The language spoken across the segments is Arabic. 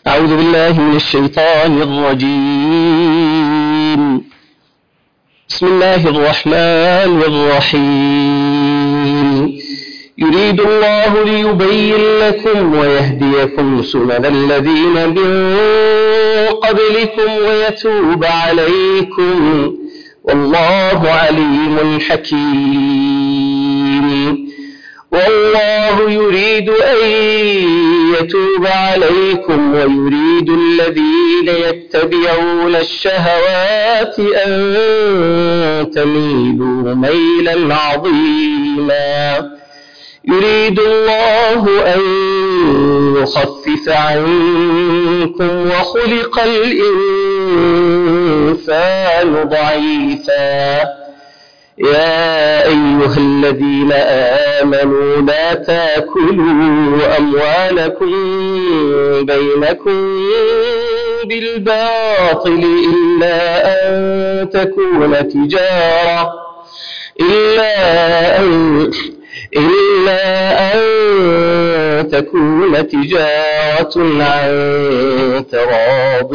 أعوذ بالله من الشيطان الرجيم. بسم الله الرحمن الرحيم. يريد الله ليبين لكم ويهديكم سنن الذين من قبلكم ويتوب عليكم، والله عليم حكيم. والله يريد أن يتوب عليكم ويريد الذين يتبعون الشهوات أن تميلوا ميلا عظيما. يريد الله أن يخفف عنكم وخلق الإنسان ضعيفا. يا أيها الذين آمنوا لا تأكلوا أموالكم بينكم بالباطل إلا أن تكون تجارة عن تراض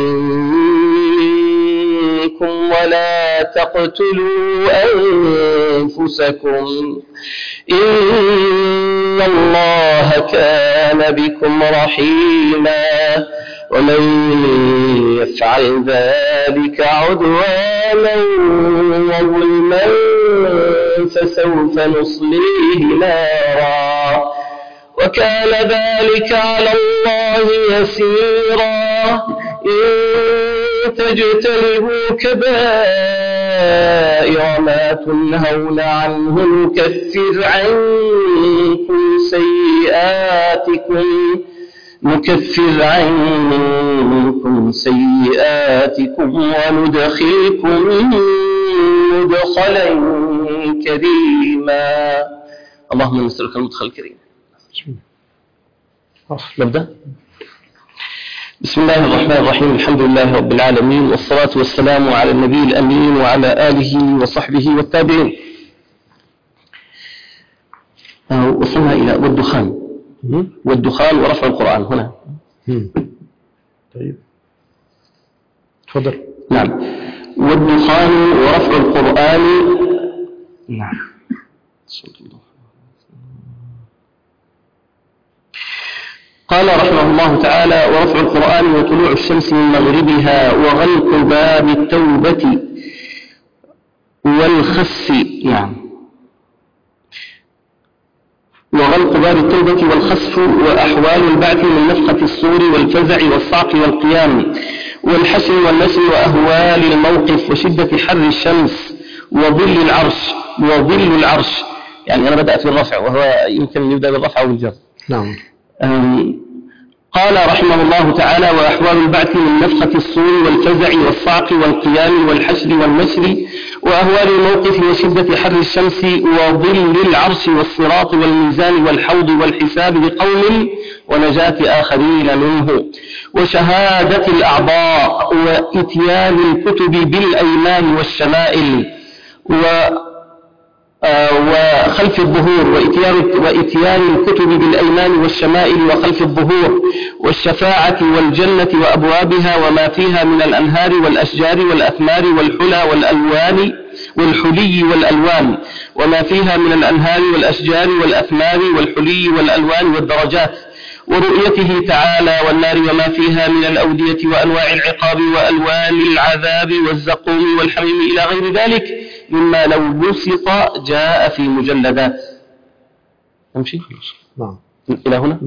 منكم، ولا تقتلوا أنفسكم إن الله كان بكم رحيما. ومن يفعل ذلك عدوانا وظلما فسوف نصليه نارا، وكان ذلك على الله يسيرا. إن تجتنبوا كبائر ما تنهون عنه نكفر عنكم سيئاتكم وندخلكم مدخلا كريما. اللهم نسألك المدخل الكريم. نبدأ. بسم الله الرحمن الرحيم. الحمد لله رب العالمين، والصلاة والسلام على النبي الأمين وعلى آله وصحبه والتابعين. وصلنا إلى والدخان ورفع القرآن هنا. طيب تفضل. نعم. والدخان ورفع القرآن. نعم. قال رحمه الله تعالى: ورفع القرآن وطلوع الشمس من مغربها وغلق باب التوبة والخسف. نعم. وغلق باب التوبة والخسف وأحوال البعث من نفخة الصور والفزع والصعق والقيام والحشر والنشر وأهوال الموقف وشدة حر الشمس وظل العرش. يعني أنا بدأت بالرفع، وهو يمكن يبدأ بالرفع والجر. نعم. قال رحمه الله تعالى: وأحوال البعث من نفخة الصور والفزع والصعق والقيام والحشر والنشر وأهوال الموقف وشدة حر الشمس وظل العرش والصراط والميزان والحوض والحساب لقوم ونجاة آخرين منه وشهادة الأعضاء وإتيان الكتب بالأيمان والشمائل وخلف الظهور وإتيان الكتب بالأيمان والشمائل وخلف الظهور والشفاعة والجنة وأبوابها وما فيها من الأنهار والأشجار والأثمار والحلي والألوان وما فيها من الأنهار والأشجار والأثمار والحلي والألوان والدرجات ورؤيته تعالى والنار وما فيها من الأودية وأنواع العقاب وألوان العذاب والزقوم والحميم إلى غير ذلك مما لو بسط جاء في مجلدات. نمشي؟ نعم. إلى هنا؟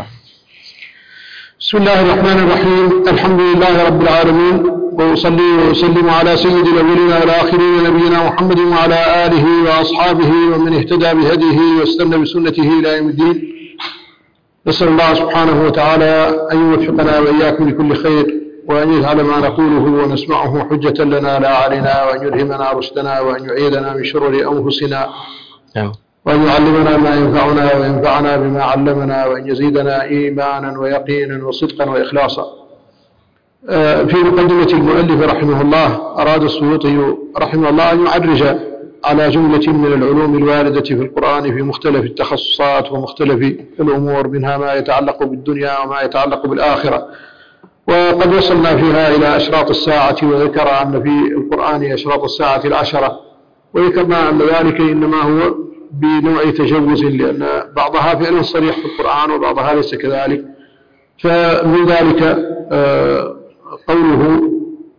بسم الله الرحمن الرحيم. الحمد لله رب العالمين، وأصلي وأسلم على سيد الأولين والآخرين نبينا محمد وعلى آله وأصحابه ومن اهتدى بهديه واستنى بسنته إلى يوم الدين. نسأل الله سبحانه وتعالى أن يوفقنا وإياكم لكل خير، وأن يجعل ما نقوله ونسمعه حجة لنا لا علينا، وأن يلهمنا رشدنا، وأن يعيذنا من شرور أنفسنا، وأن يعلمنا ما ينفعنا وينفعنا بما علمنا، وأن يزيدنا إيمانا ويقينا وصدقا وإخلاصا. في مقدمة المؤلف رحمه الله أراد السيوطي رحمه الله أن يعرج على جملة من العلوم الواردة في القرآن في مختلف التخصصات ومختلف الأمور، منها ما يتعلق بالدنيا وما يتعلق بالآخرة، وقد وصلنا فيها إلى أشراط الساعة، وذكر أن في القرآن أشراط الساعة 10، وذكرنا أن ذلك إنما هو بنوع تجوز، لأن بعضها فعلا صريح في القرآن وبعضها ليس كذلك. فمن ذلك قوله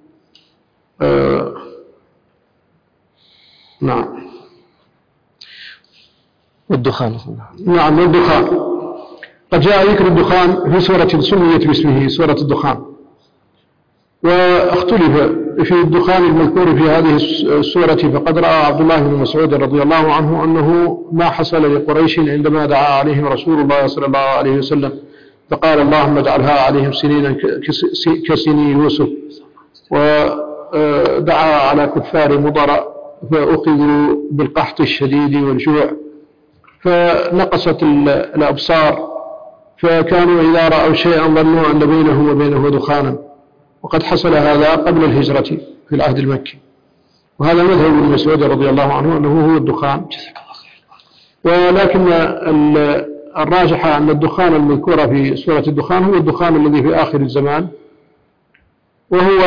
نعم والدخان. نعم والدخان. قد جاء ذكر الدخان في سورة سميت باسمه سورة الدخان، واختلف في الدخان المذكور في هذه السورة. فقد رأى عبد الله بن مسعود رضي الله عنه أنه ما حصل لقريش عندما دعا عليهم رسول الله صلى الله عليه وسلم فقال اللهم اجعلها عليهم سنين كسني يوسف، ودعا على كفار مضر فأخذوا بالقحط الشديد والجوع فنقصت الأبصار، فكانوا إذا رأوا شيئا ظنوا أن بينه وبينه دخانا، وقد حصل هذا قبل الهجرة في العهد المكي. وهذا مذهب ابن مسعود رضي الله عنه أنه هو الدخان، ولكن الراجح أن الدخان المذكور في سورة الدخان هو الدخان الذي في آخر الزمان، وهو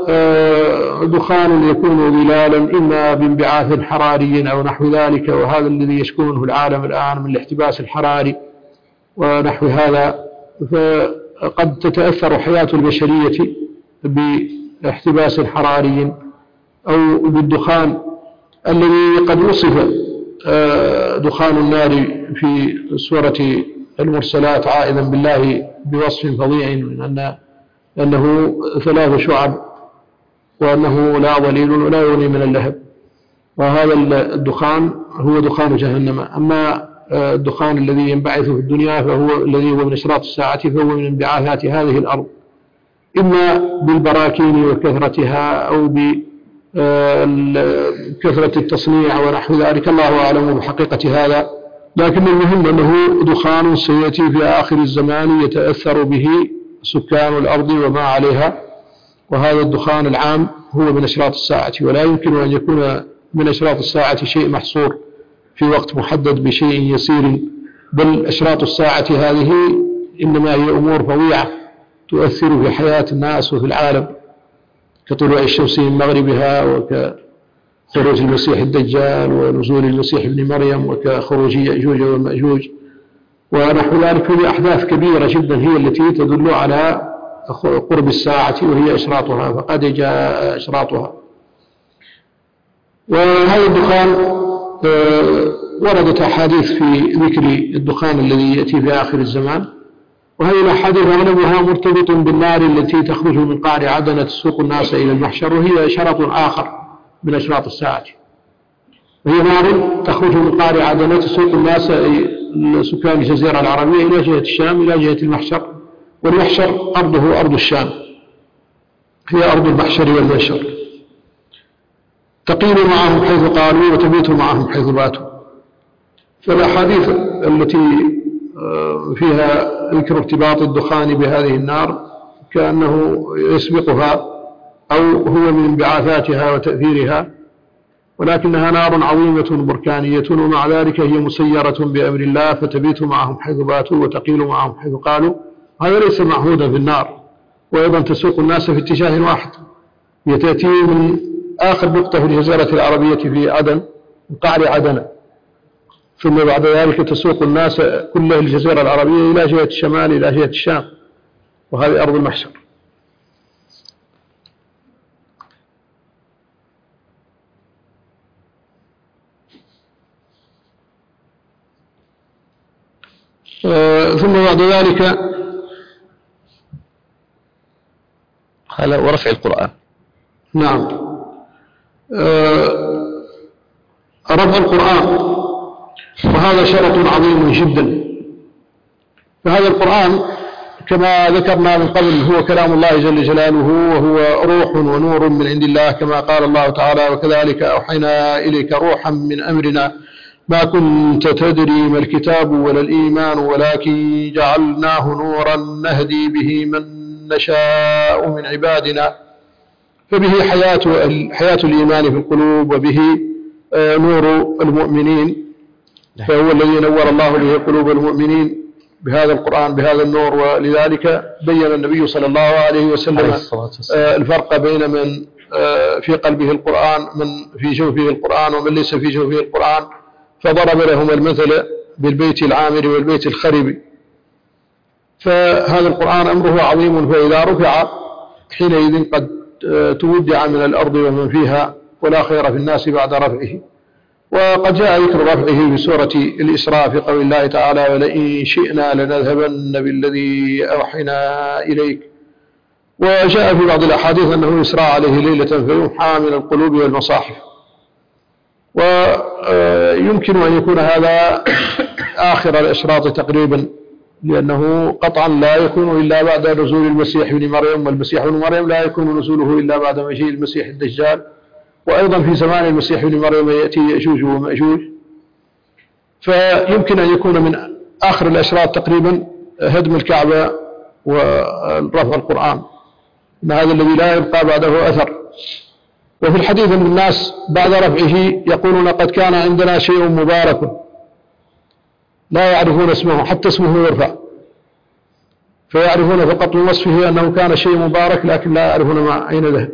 دخان يكون ظلالا إما بانبعاث حراري أو نحو ذلك، وهذا الذي يشكونه العالم الآن من الاحتباس الحراري ونحو هذا. فقد تتأثر حياة البشرية باحتباس حراري أو بالدخان الذي قد وصف دخان النار في سورة المرسلات عائذا بالله بوصف فظيع من أنه 3 شعب، وأنه لا ظليل ولا يغني من اللهب، وهذا الدخان هو دخان جهنم. أما الدخان الذي ينبعث في الدنيا فهو الذي هو من أشراط الساعة، فهو من انبعاثات هذه الأرض، إما بالبراكين وكثرتها أو بكثرة التصنيع ونحو ذلك، الله أعلم بحقيقة هذا. لكن المهم أنه دخان سيأتي في آخر الزمان يتأثر به سكان الأرض وما عليها، وهذا الدخان العام هو من أشراط الساعة، ولا يمكن أن يكون من أشراط الساعة شيء محصور في وقت محدد بشيء يسير، بل أشراط الساعة هذه إنما هي أمور فظيعة تؤثر في حياة الناس وفي العالم، كطلوع الشمس من مغربها، وكخروج المسيح الدجال، ونزول المسيح ابن مريم، وكخروج يأجوج ومأجوج ونحو ذلك. هذه أحداث كبيرة جدا هي التي تدل على قرب الساعة وهي أشراطها، فقد جاء أشراطها. وهذا الدخان وردت أحاديث في ذكر الدخان الذي يأتي في آخر الزمان، وهذه الأحاديث أغلبها مرتبط بالنار التي تخرج من قعر عدن تسوق الناس إلى المحشر، وهي شرط آخر من أشراط الساعة، وهي نار تخرج من قعر عدن تسوق الناس سكان الجزيرة العربية إلى جهة الشام إلى جهة المحشر، والمحشر أرضه أرض الشام، هي أرض المحشر والمحشر، تقيل معهم حيث قالوا وتبيت معهم حيث باتوا. فالأحاديث التي فيها ذكر ارتباط الدخان بهذه النار كأنه يسبقها أو هو من انبعاثاتها وتأثيرها، ولكنها نار عظيمة بركانية، ومع ذلك هي مسيرة بأمر الله، فتبيت معهم حيث باتوا وتقيل معهم حيث قالوا. هذا ليس معهودا في النار، وأيضا تسوق الناس في اتجاه واحد، هي تأتي من آخر نقطة في الجزيرة العربية في عدن، من قعر عدن، ثم بعد ذلك تسوق الناس كل الجزيرة العربية إلى جهة الشمال إلى جهة الشام، وهذه أرض المحشر. ثم بعد ذلك هذا ورفع القرآن. نعم، رفع القرآن، وهذا شرط عظيم جدا. فهذا القرآن كما ذكرنا من قبل هو كلام الله جل جلاله، وهو روح ونور من عند الله، كما قال الله تعالى وكذلك أوحينا إليك روحا من أمرنا ما كنت تدري ما الكتاب ولا الإيمان ولكن جعلناه نورا نهدي به من نشاء من عبادنا. فبه حياة الإيمان في القلوب، وبه نور المؤمنين، فهو الذي نور الله به قلوب المؤمنين، بهذا القرآن بهذا النور. ولذلك بين النبي صلى الله عليه وسلم الفرق بين من في قلبه القرآن من في جوفه القرآن ومن ليس في جوفه القرآن، فضرب لهم المثل بالبيت العامر والبيت الخرب. فهذا القرآن أمره عظيم، فإذا رفع حينئذ قد تودع من الأرض ومن فيها، ولا خير في الناس بعد رفعه. وقد جاء ذكر رفعه في سورة الإسراء في قول الله تعالى: ولئن شئنا لنذهبن بالذي أوحينا إليك. وجاء في بعض الأحاديث أنه يسرى عليه ليلة فيمحى من القلوب والمصاحف. ويمكن أن يكون هذا آخر الإشراط تقريبا، لأنه قطعا لا يكون إلا بعد نزول المسيح ابن مريم، والمسيح ابن مريم لا يكون نزوله إلا بعد مجيء المسيح الدجال. وأيضا في زمان المسيح ابن مريم يأتي يأجوج ومأجوج، فيمكن أن يكون من آخر الأشراط تقريبا هدم الكعبة ورفع القرآن، إن هذا الذي لا يبقى بعده أثر. وفي الحديث أن الناس بعد رفعه يقولون: قد كان عندنا شيء مبارك لا يعرفون اسمه، حتى اسمه يرفع، فيعرفون فقط من وصفه أنه كان شيء مبارك، لكن لا يعرفون أين ذهب.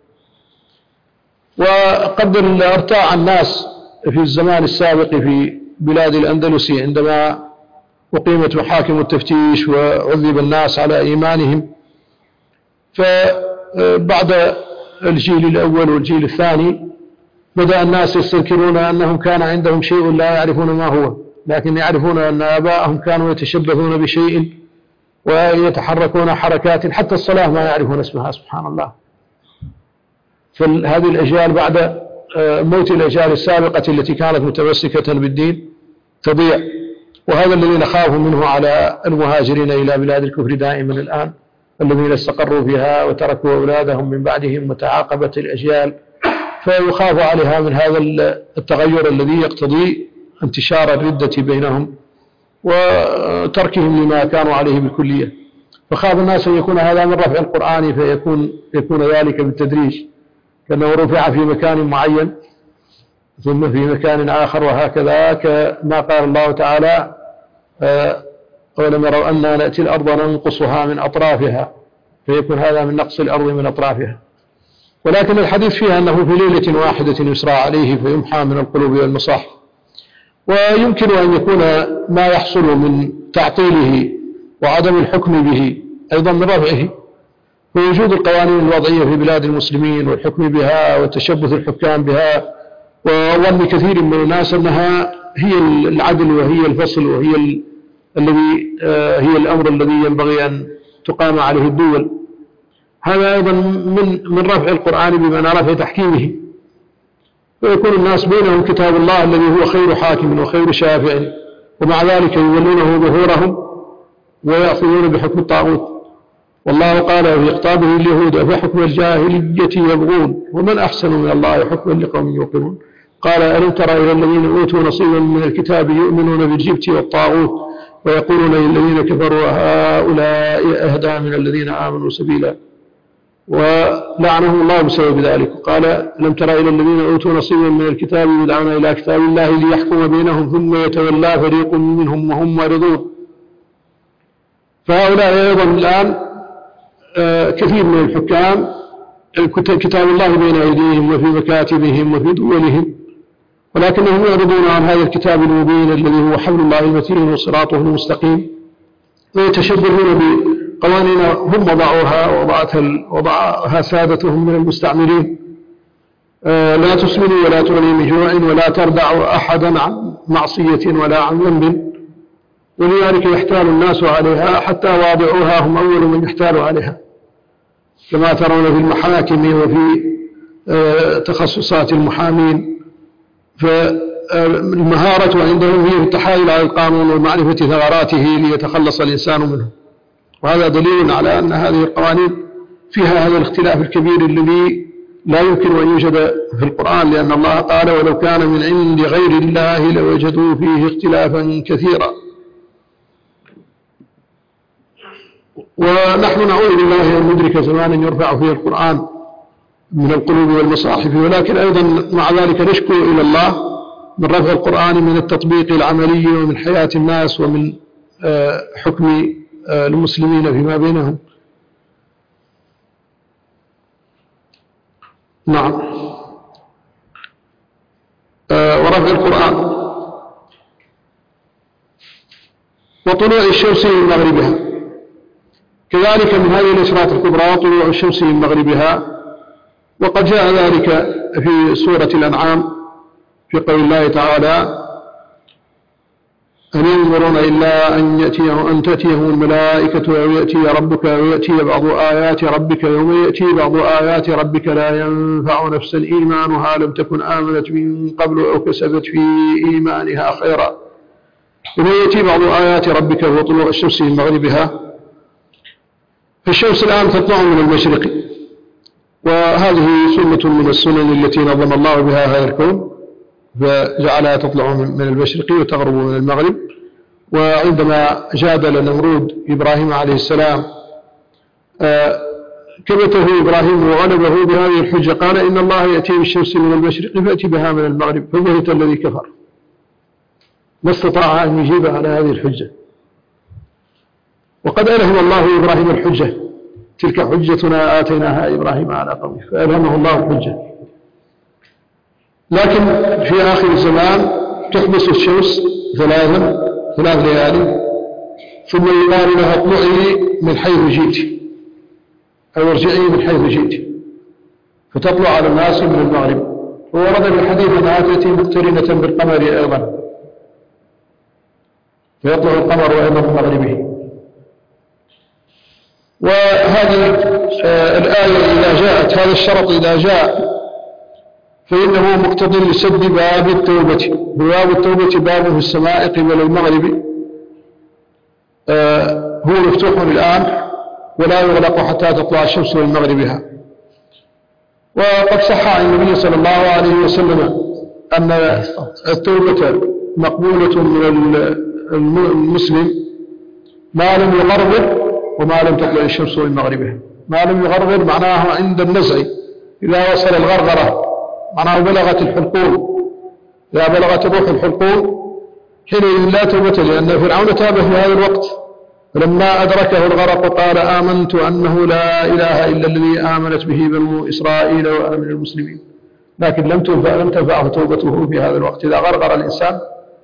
وقد ارتاع الناس في الزمان السابق في بلاد الأندلس عندما أقيمت محاكم التفتيش وعذب الناس على إيمانهم، فبعد الجيل الأول والجيل الثاني بدأ الناس يستذكرون أنهم كان عندهم شيء لا يعرفون ما هو، لكن يعرفون أن آباءهم كانوا يتشبهون بشيء ويتحركون حركات، حتى الصلاة ما يعرفون اسمها، سبحان الله. فهذه الأجيال بعد موت الأجيال السابقة التي كانت متمسكة بالدين تضيع. وهذا الذي نخاف منه على المهاجرين إلى بلاد الكفر دائما الآن، الذين استقروا فيها وتركوا أولادهم من بعدهم وتعاقبت الأجيال، فيخاف عليها من هذا التغير الذي يقتضي انتشار الردة بينهم وتركهم لما كانوا عليه بالكلية. فخاف الناس أن يكون هذا من رفع القرآن، فيكون ذلك بالتدريج، كأنه رفع في مكان معين ثم في مكان آخر، وهكذا كما قال الله تعالى: ولم يروا أننا نأتي الأرض ننقصها من أطرافها، فيكون هذا من نقص الأرض من أطرافها. ولكن الحديث فيها أنه في ليلة واحدة يسرى عليه فيمحى من القلوب والمصاحف. ويمكن أن يكون ما يحصل من تعطيله وعدم الحكم به أيضا من رفعه، ووجود القوانين الوضعية في بلاد المسلمين والحكم بها وتشبث الحكام بها، وظن كثير من الناس أنها هي العدل وهي الفصل وهي هي الأمر الذي ينبغي أن تقام عليه الدول. هذا أيضا من رفع القرآن بمعنى رفع تحكيمه، ويكون الناس بينهم كتاب الله الذي هو خير حاكم وخير شافع، ومع ذلك يولونه ظهورهم ويأخذون بحكم الطاغوت. والله قال في خطابه اليهود: أفحكم الجاهلية يبغون ومن أحسن من الله حكما لقوم يوقنون. قال: ألم تر إلى الذين أوتوا نصيبا من الكتاب يؤمنون بالجبت والطاغوت ويقولون للذين كفروا هؤلاء أهدى من الذين آمنوا سبيلا، ولعنهم الله بسبب ذلك. قال: ألم تر إلى الذين أوتوا نصيبا من الكتاب يدعون إلى كتاب الله ليحكم بينهم ثم يتولى فريق منهم وهم معرضون. فهؤلاء أيضا الآن كثير من الحكام كتاب الله بين أيديهم وفي مكاتبهم وفي دولهم، ولكنهم يعرضون عن هذا الكتاب المبين الذي هو حبل الله المتين وصراطه المستقيم، ويتشبهون بقوانين هم وضعوها وضعها سادتهم من المستعمرين: لا تسمنوا ولا تغني من جوع ولا تردع أحدا عن معصية ولا عن ذنب. ولذلك يحتال الناس عليها حتى واضعوها هم أول من يحتال عليها، كما ترون في المحاكم وفي تخصصات المحامين. فالمهارة عندهم هي التحايل على القانون ومعرفة ثغراته ليتخلص الإنسان منه. وهذا دليل على أن هذه القوانين فيها هذا الاختلاف الكبير الذي لا يمكن أن يوجد في القرآن، لأن الله قال: ولو كان من عند غير الله لوجدوا فيه اختلافا كثيرا. ونحن نعوذ بالله أن ندرك زمانا يرفع فيه القرآن من القلوب والمصاحف، ولكن أيضا مع ذلك نشكو إلى الله من رفع القرآن من التطبيق العملي ومن حياة الناس ومن حكم المسلمين فيما بينهم. نعم. ورفع القرآن وطلوع الشمس من مغربها، كذلك من هذه الإشارات الكبرى طلوع الشمس من مغربها، وقد جاء ذلك في سورة الأنعام في قول الله تعالى: هل ينظرون إلا أن تأتيهم الملائكة أو يأتي ربك أو يأتي بعض آيات ربك، يوم يأتي بعض آيات ربك لا ينفع نفسا إيمانها لم تكن آمنت من قبل أو كسبت في إيمانها خيرا، يوم يأتي بعض آيات ربك وطلوع الشمس من مغربها. فالشمس الآن تطلع من المشرق، وهذه سنة من السنن التي نظم الله بها هذا الكون، فجعلها تطلع من المشرق وتغرب من المغرب. وعندما جادل نمرود إبراهيم عليه السلام كبته إبراهيم وغلبه بهذه الحجة، قال: إن الله يأتي بالشمس من المشرق فأتي بها من المغرب، فبهت الذي كفر، ما استطاع أن يجيب على هذه الحجة. وقد ألهم الله إبراهيم الحجة، تلك حجتنا آتيناها إبراهيم على قومه، فألهمه الله الحجة. لكن في آخر الزمان تحبس الشمس ثلاث ليالي، ثم يقال لها: اطلعي من حيث جئت، أو ارجعي من حيث جئت، فتطلع على الناس من المغرب. وورد في الحديث أنها تأتي مقترنة بالقمر أيضا، فيطلع القمر أيضا من مغربه. وهذه الآية إذا جاءت، هذا الشرط إذا جاء فإنه مقتضي لسد باب التوبة. باب التوبة باب في السماء قبل المغرب هو مفتوح الآن ولا يغلق حتى تطلع الشمس من مغربها. وقد صح عن النبي صلى الله عليه وسلم أن التوبة مقبولة من المسلم ما لم يغرغر وما لم تطلع الشمس من مغربها. ما لم يغرغر معناه عند النزع، إذا وصل الغرغرة معناه بلغت الحلقوم، إذا بلغت الروح الحلقوم حينئذ لا توبة، لأن فرعون تاب في هذا الوقت، فلما أدركه الغرق قال: آمنت أنه لا إله إلا الذي آمنت به بنو إسرائيل وأنا من المسلمين. لكن لم تنفعه توبته في هذا الوقت. إذا غرغر الإنسان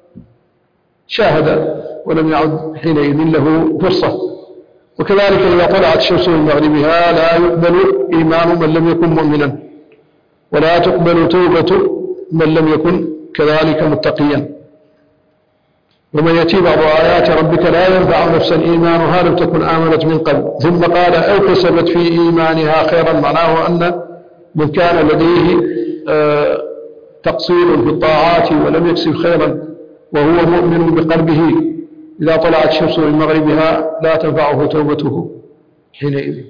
شاهد ولم يعد حينئذ له فرصة. وكذلك إذا طلعت الشمس من مغربها لا يقبل إيمان من لم يكن مؤمنا، ولا تقبل توبة من لم يكن كذلك متقيا. ومن يأتي بعض آيات ربك لا ينفع نفسا إيمانها لم تكن آمنت من قبل. ثم قال: أو كسبت في إيمانها خيرا، معناه أن من كان لديه تقصير في الطاعات ولم يكسب خيرا وهو مؤمن بقلبه، إذا طلعت الشمس من مغربها لا تنفعه توبته حينئذ.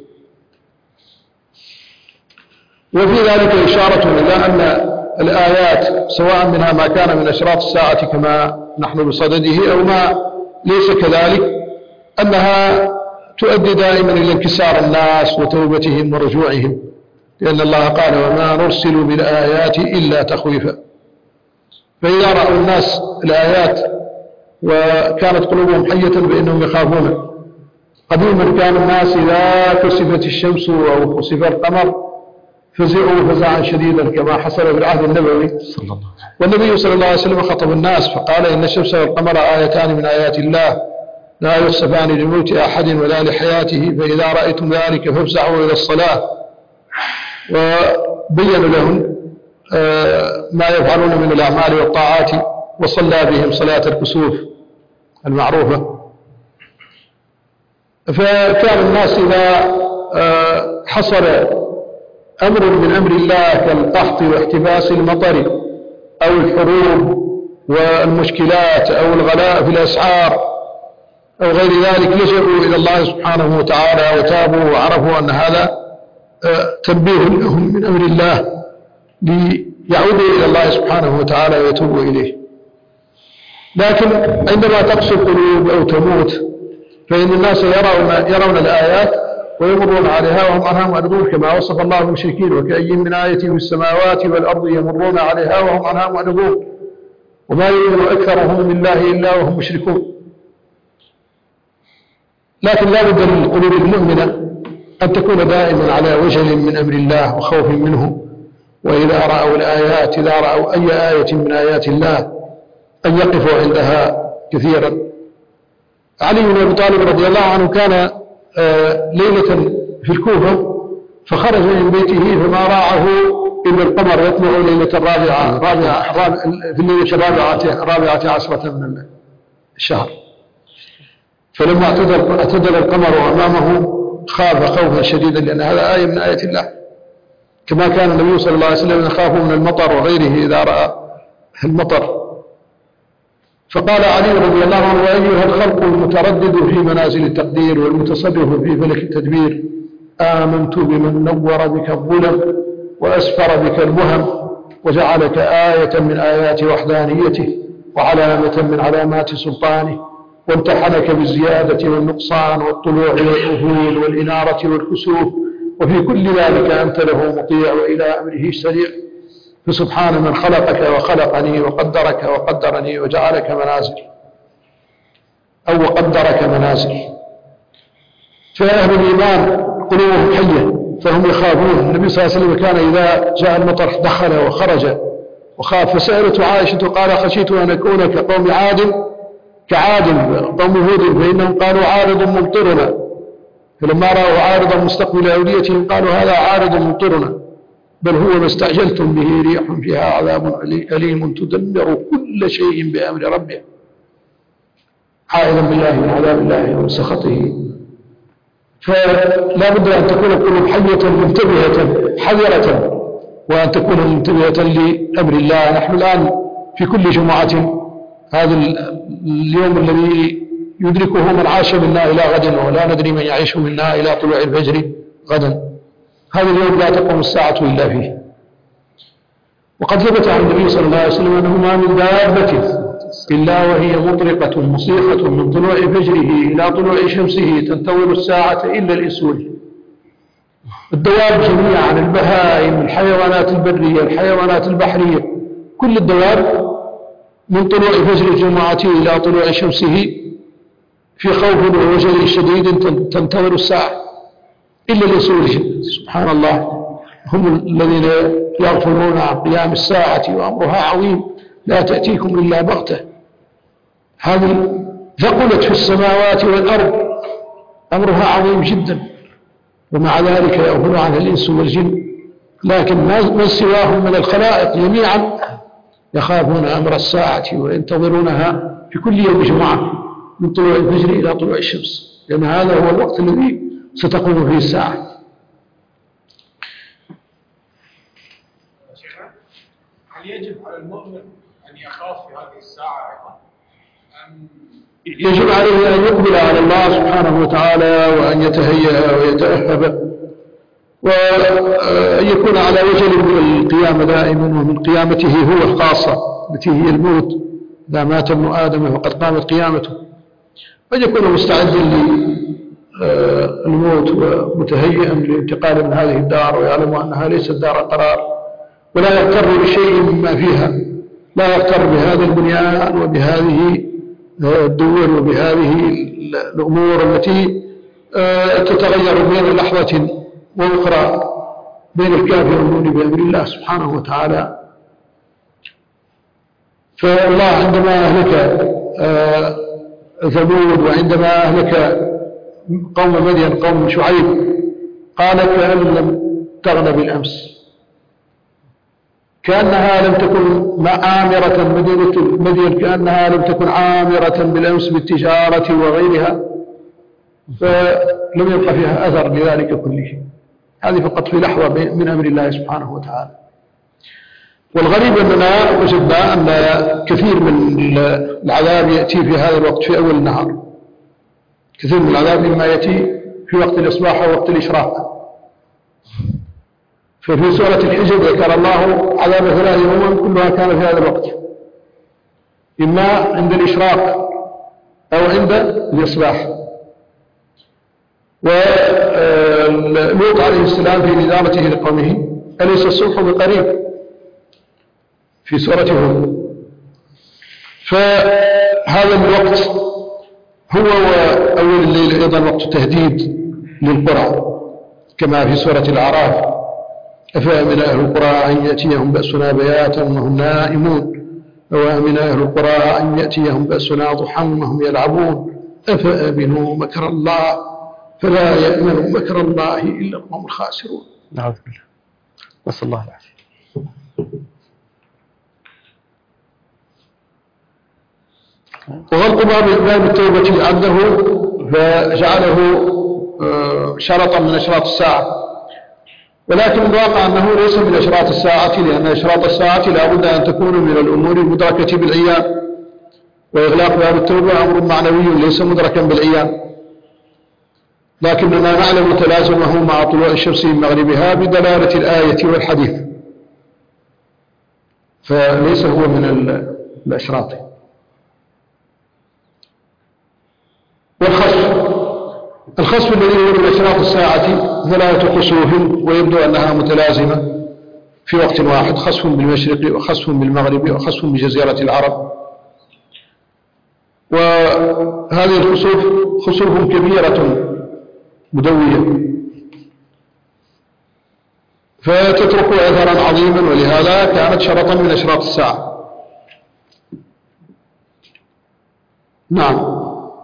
وفي ذلك إشارة إلى أن الآيات سواء منها ما كان من أشراط الساعة كما نحن بصدده أو ما ليس كذلك، أنها تؤدي دائما إلى انكسار الناس وتوبتهم ورجوعهم، لأن الله قال: وما نرسل بالآيات إلا تخويفا. فإذا رأوا الناس الآيات وكانت قلوبهم حية بأنهم يخافون. قديما كان الناس إذا كسفت الشمس أو كسف القمر فزعوا فزعا شديدا كما حصل في العهد النبوي، والنبي صلى الله عليه وسلم خطب الناس فقال: إن الشمس والقمر آيتان من آيات الله لا يخسفان لموت أحد ولا لحياته، فإذا رأيتم ذلك فافزعوا إلى الصلاة. وبين لهم ما يفعلون من الأعمال والطاعات، وصلى بهم صلاة الكسوف المعروفة. فكان الناس إذا حصل أمر من أمر الله كالقحط واحتباس المطر أو الحروب والمشكلات أو الغلاء في الأسعار أو غير ذلك، لجأوا إلى الله سبحانه وتعالى وتابوا وعرفوا أن هذا تنبيه لهم من أمر الله ليعودوا إلى الله سبحانه وتعالى ويتوبوا إليه. لكن عندما تقسو القلوب أو تموت فإن الناس يرون الآيات ويمرون عليها وهم عنها معرضون، كما وصف الله المشركين: وكأي من آية في السماوات والأرض يمرون عليها وهم عنها معرضون وما يؤمن أكثرهم بالله إلا وهم مشركون. لكن لا بد للقلوب المؤمنة أن تكون دائما على وجل من أمر الله وخوف منه، وإذا رأوا الآيات، إذا رأوا أي آية من آيات الله أن يقفوا عندها كثيرا. علي بن أبي طالب رضي الله عنه كان ليلة في الكوفة فخرج من بيته فما راعه إلا القمر يطلع ليلة في الليلة الرابعة عشرة من الشهر، فلما اعتدل القمر أمامه خاف خوفا شديدا، لأن هذا آية من آيات الله، كما كان النبي صلى الله عليه وسلم يخاف من المطر وغيره إذا رأى المطر. فقال علي رضي الله عنه: وأيها الخلق المتردد في منازل التقدير والمتصرف في فلك التدبير، آمنت بمن نور بك الظلم وأسفر بك المهم وجعلك آية من آيات وحدانيته وعلامة من علامات سلطانه، وامتحنك بالزيادة والنقصان والطلوع والأفول والإنارة والكسوف، وفي كل ذلك أنت له مطيع وإلى أمره سريع. فسبحان من خلقك وخلقني وقدرك وقدرني وجعلك منازل أو وقدرك منازل. فأهل الإيمان قلوبهم حية فهم يخافون. النبي صلى الله عليه وسلم كان إذا جاء المطر دخل وخرج وخاف. فسألت عائشة قال: خشيت أن أكون كقوم عاد قوم هود فإنهم قالوا عارض ممطرنا، فلما رأوا عارضا مستقبل أوديتهم قالوا هذا عارض ممطرنا، بل هو ما استعجلتم به ريح فيها عذاب أليم تدمر كل شيء بأمر ربه، عائلا بالله من عذاب الله ومن سخطه. فلا بد أن تكون القلوب حية منتبهة حذرة، وأن تكون منتبهة لأمر الله. نحن الآن في كل جمعة هذا اليوم الذي يدركه من عاش منا إلى غد، ولا ندري من يعيش منا إلى طلوع الفجر غدا. هذا اليوم لا تقوم الساعة إلا فيه. وقد ثبت عن النبي صلى الله عليه وسلم أنه ما من دابة إلا وهي مطرقة مصيحة من طلوع فجره إلى طلوع شمسه تنتظر الساعة إلا الإنس والجن. الدواب جميعا، البهائم، الحيوانات البرية، الحيوانات البحرية، كل الدواب من طلوع فجر الجمعة إلى طلوع شمسه في خوف ووجل شديد تنتظر الساعة إلا الإنس والجن. سبحان الله، هم الذين يغفلون عن قيام الساعة وأمرها عظيم لا تأتيكم إلا بغتة. هذه ثقلت في السماوات والأرض، أمرها عظيم جدا، ومع ذلك يغفل عنها الإنس والجن. لكن من سواهم من الخلائق جميعا يخافون أمر الساعة وينتظرونها في كل يوم جمعة من طلوع الفجر إلى طلوع الشمس، لأن هذا هو الوقت الذي ستقوم فيه الساعة. هل يجب على المؤمن أن يخاف في هذه الساعة أيضا؟ يجب عليه أن يقبل على الله سبحانه وتعالى، وأن يتهيأ ويتأهب، وأن يكون على وجل من القيامة دائما، ومن قيامته هو الخاصة التي هي الموت. إذا مات ابن آدم فقد قامت قيامته. أن يكون مستعدا للموت ومتهيئا للانتقال من هذه الدار، ويعلم أنها ليست دار قرار، ولا يغتر بشيء مما فيها، لا يغتر بهذا البنيان وبهذه الدول وبهذه الأمور التي تتغير بين لحظة وأخرى بين الكافر والمؤمن بأمر الله سبحانه وتعالى. فالله عندما أهلك ثمود، وعندما أهلك قوم مدين قوم شعيب، قال كأن لم تغن بالأمس، كأنها لم تكن عامرة مدين، كأنها لم تكن عامرة بالأمس بالتجارة وغيرها، فلم يبقى فيها أثر لذلك كله. هذه فقط في لحظة من أمر الله سبحانه وتعالى. والغريب أننا وجدنا أن كثير من العذاب يأتي في هذا الوقت في أول النهار، كثير من العذاب مما يأتي في وقت الإصباح ووقت الإشراق. ففي سورة الحجر ذكر الله عذاب 3 يوما كلها كان في هذا الوقت، إما عند الإشراق أو عند الإصباح. ولوط عليه السلام في نذارته لقومه أليس الصبح بقريب في سورة هود. فهذا الوقت هو وأول الليل أيضا وقت تهديد للقرى كما في سورة الأعراف: أفأمن أهل القرى أن يأتيهم بأسنا بياتا وهم نائمون أوامن أهل القرى أن يأتيهم بأسنا ضحى وهم يلعبون أفأمنوا مكر الله فلا يأمن مكر الله إلا القوم الخاسرون. نعوذ بالله، نسأل الله العافية. وغلق باب التوبة عبده فجعله شرطا من أشراط الساعة، ولكن الواقع أنه ليس من أشراط الساعة، لأن أشراط الساعة لا بد أن تكون من الأمور المدركة بالأيام، وإغلاق باب التوبة أمر معنوي ليس مدركا بالأيام، لكننا نعلم تلازمه مع طلوع الشمس من مغربها بدلالة الآية والحديث، فليس هو من الأشراط. والخسف الذي هو من أشراط الساعة 3 خسوف، ويبدو أنها متلازمة في وقت واحد: خسف بالمشرق وخسف بالمغرب وخسف بجزيرة العرب. وهذه الخسوف خسوف كبيرة مدوية، فتترك أثرا عظيما، ولهذا كانت شرطا من أشراط الساعة. نعم.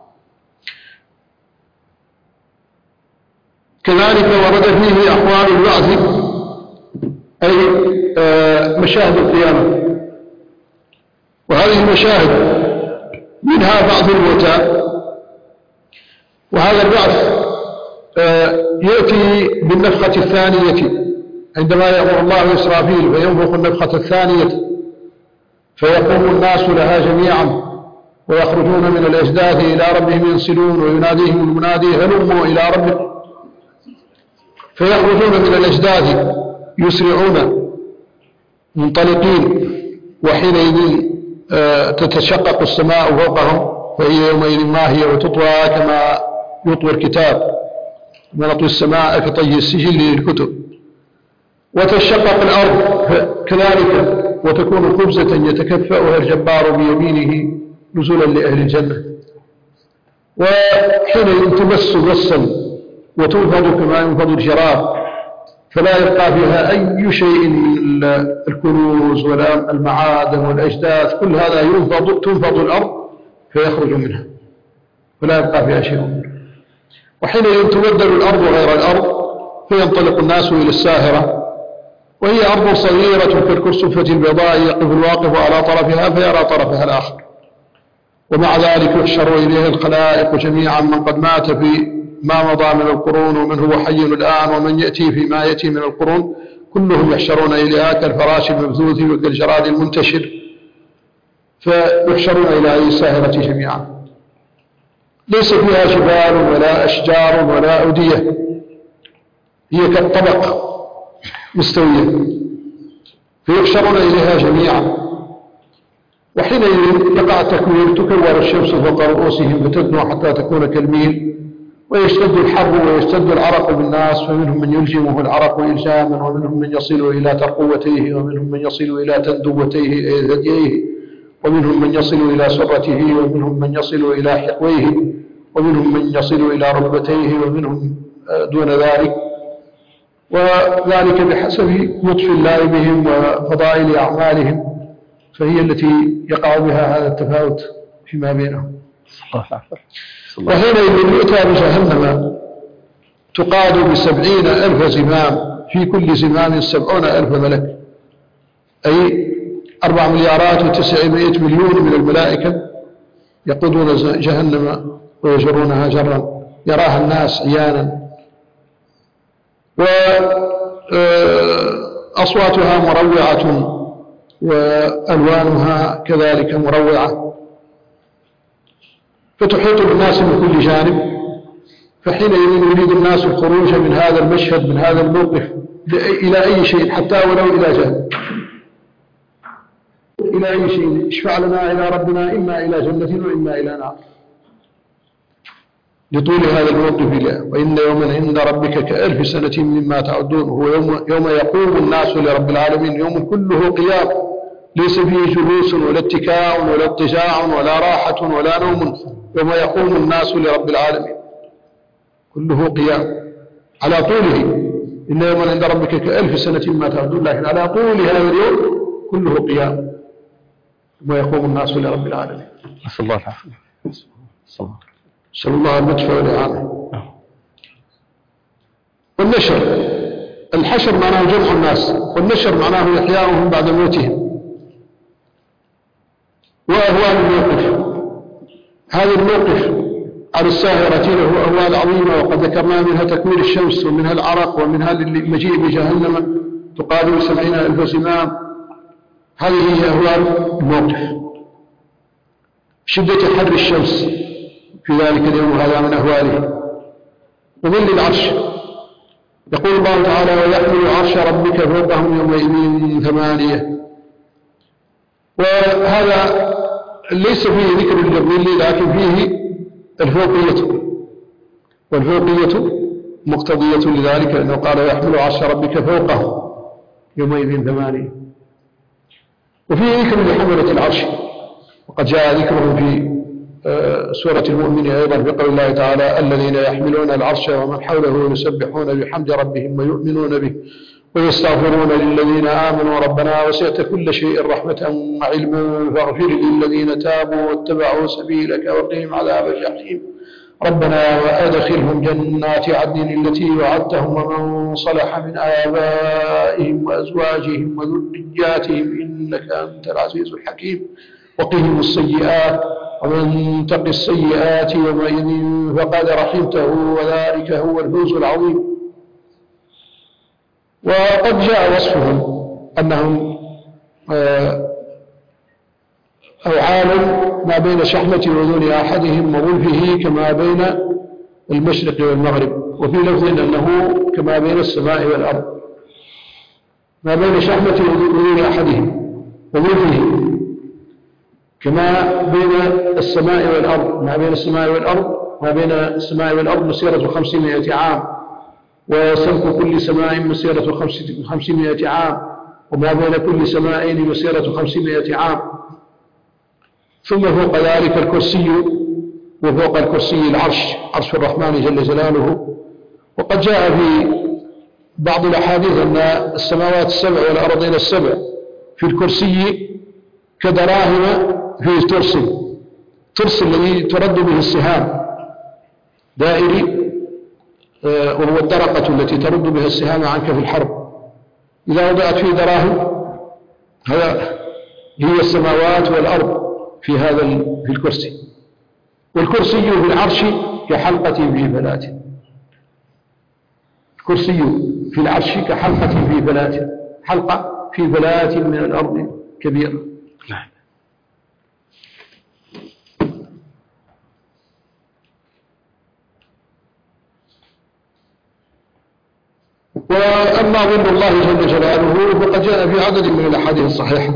كذلك ورد فيه أحوال البعث، أي مشاهد القيامة، وهذه المشاهد منها بعض الموتى، وهذا البعث يأتي بالنفخة الثانية، عندما يأمر الله إسرافيل فينفخ النفخة الثانية فيقوم الناس لها جميعا ويخرجون من الأجداث إلى ربهم ينسلون، ويناديهم المنادي: هلموا إلى ربكم، فيخرجون من الأجداث يسرعون منطلقين، وحينئذ تتشقق السماء فوقهم فهي يومئذ ماهية وتطوى كما يطوى الكتاب، ونطوي السماء كطي السجل للكتب، وتشقق الأرض كذلك وتكون خبزة يتكفأها الجبار بيمينه نزولا لأهل الجنة، وحينئذ تمس غسا وتنفض كما ينفض الجراب، فلا يبقى فيها أي شيء من الكنوز ولا المعادن والأجداث، كل هذا تنفض الأرض فيخرج منها فلا يبقى فيها شيء منه. وحينئذ تبدل الأرض غير الأرض، فينطلق الناس إلى الساهرة، وهي أرض صغيرة كالكرسفة البيضاء يقف الواقف على طرفها فيرى طرفها الآخر، ومع ذلك يحشر إليه الخلائق جميعا، من قد مات في ما مضى من القرون ومن هو حي الآن ومن يأتي فيما يأتي من القرون، كلهم يحشرون إليها كالفراش المبثوث وكالجراد المنتشر، فيحشرون إلى هذه الساهرة جميعا، ليس فيها جبال ولا أشجار ولا أودية، هي كالطبق مستوية، فيحشرون إليها جميعا. وحينئذ يقع التكوير، تكور الشمس فوق رؤوسهم فتدنو حتى تكون كالميل، ويشتد الحر ويشتد العرق بالناس، فمنهم من يلجمه العرق إلجاما، ومنهم من يصل إلى ترقوتيه، ومنهم من يصل إلى تندوتيه أي ثدييه، ومنهم من يصل إلى سرته، ومنهم من يصل إلى حقويه، ومنهم من يصل إلى ركبتيه، ومنهم دون ذلك، وذلك بحسب لطف الله بهم وفضائل أعمالهم، فهي التي يقع بها هذا التفاوت فيما بينهم. وحينئذ يؤتى بجهنم تقاد ب70,000 زمام، في كل زمام 70,000 ملك، أي 4,900,000,000 من الملائكة يقودون جهنم ويجرونها جرا يراها الناس عيانا، وأصواتها مروعة وألوانها كذلك مروعة، فتحيط بالناس من كل جانب، فحينئذ يريد الناس الخروج من هذا المشهد، من هذا الموقف، إلى أي شيء، حتى ولو إلى جهنم، إلى أي شيء، اشفع لنا إلى ربنا إما إلى جنة وإما إلى نار، لطول هذا الموقف له. وإن يوما عند ربك كألف سنة مما تعدون، هو يوم يقوم الناس لرب العالمين، يوم كله قيام، ليس فيه جلوس ولا اتكاء ولا اضطجاع ولا راحة ولا نوم، يوم يقوم الناس لرب العالمين، كله قيام على طوله. إن يوما عند ربك كألف سنة ما تعدون، لكن على طول هذا اليوم كله قيام يوم يقوم الناس لرب العالمين. نسأل الله العافية. نسأل الله اللطف والإعانة. والنشر، الحشر معناه جمع الناس، والنشر معناه إحياؤهم بعد موتهم. وأهوال الموقف، هذا الموقف على الساهرة له أهوال عظيمة، وقد ذكرنا منها تكوير الشمس، ومنها العرق، ومنها المجيء بجهنم تقابل 70,000 زمام. هذه هي أهوال الموقف. شدة حر الشمس في ذلك اليوم، هذا من أهواله. وظل العرش، يقول الله تعالى: ويحمل عرش ربك فوقهم يومئذ 8. وهذا ليس فيه ذكر للظل، لكن فيه الفوقية، والفوقية مقتضية لذلك، لأنه قال: ويحمل عرش ربك فوقهم يومئذ 8. وفيه ذكر لحملة العرش، وقد جاء ذكره في سورة المؤمن أيضا في قول الله تعالى: الذين يحملون العرش ومن حوله يسبحون بحمد ربهم ويؤمنون به ويستغفرون للذين آمنوا ربنا وسعت كل شيء رحمة وعلما فاغفر للذين تابوا واتبعوا سبيلك وقهم عذاب الجحيم ربنا وأدخلهم جنات عدن التي وعدتهم ومن صلح من آبائهم وأزواجهم وذرياتهم إنك أنت العزيز الحكيم وقهم السيئات ومن تق السيئات يومئذ فقد رحمته وذلك هو الفوز العظيم. وقد جاء وصفهم أنهم أوعال ما بين شحمة وذون أحدهم وظلفه كما بين المشرق والمغرب، وفي لفظ أنه كما بين السماء والأرض، ما بين شحمة وذون أحدهم وظلفه كما بين السماء والأرض، ما بين السماء والأرض، ما بين السماء والأرض مسيرة 500 عام، وسمك كل سماء مسيرة 500 عام، وما بين كل سماء مسيرة 500 عام. ثم فوق ذلك الكرسي، وفوق الكرسي العرش، عرش الرحمن جل جلاله. وقد جاء في بعض الأحاديث أن السماوات السبع والأرضين السبع في الكرسي كدراهم في ترس الذي ترد به السهام دائري، وهو الدرقة التي ترد بها السهام عنك في الحرب. إذا وضعت فيه دراهم، هذا هي السماوات والأرض في الكرسي. والكرسي في العرش كحلقة في فلاة، الكرسي في العرش كحلقة في فلاة، حلقة في فلاة من الأرض كبيرة. وأما ظل الله جل جلاله فقد جاء في عدد من الأحاديث الصحيحة،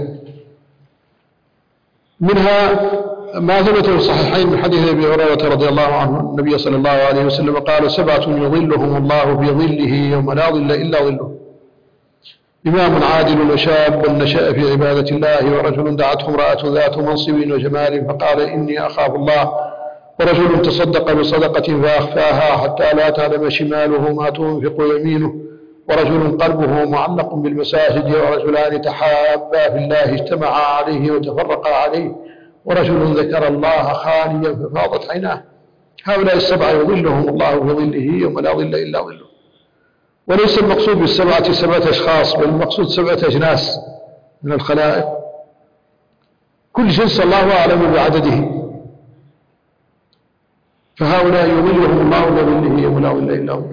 منها ما ثبت في الصحيحين من حديث أبي هريرة رضي الله عنه النبي صلى الله عليه وسلم قال: 7 يظلهم الله في ظله يوم لا ظل إلا ظله: إمام عادل وشاب نشأ في عبادة الله، ورجل دعته امرأة ذات منصب وجمال فقال إني أخاف الله، ورجل تصدق بصدقة فأخفاها حتى لا تعلم شماله ما تنفق يمينه، ورجل قلبه معلق بالمساجد، ورجلان تحابا في الله اجتمعا عليه وتفرقا عليه، ورجل ذكر الله خاليا ففاضت عيناه. هؤلاء 7 يظلهم الله في ظله يوم لا ظل إلا ظله. وليس المقصود بالسبعة 7 أشخاص، بل المقصود 7 أجناس من الخلائق، كل جنس الله أعلم بعدده، فهؤلاء يظلهم الله في ظله يوم لا ظل إلا ظله.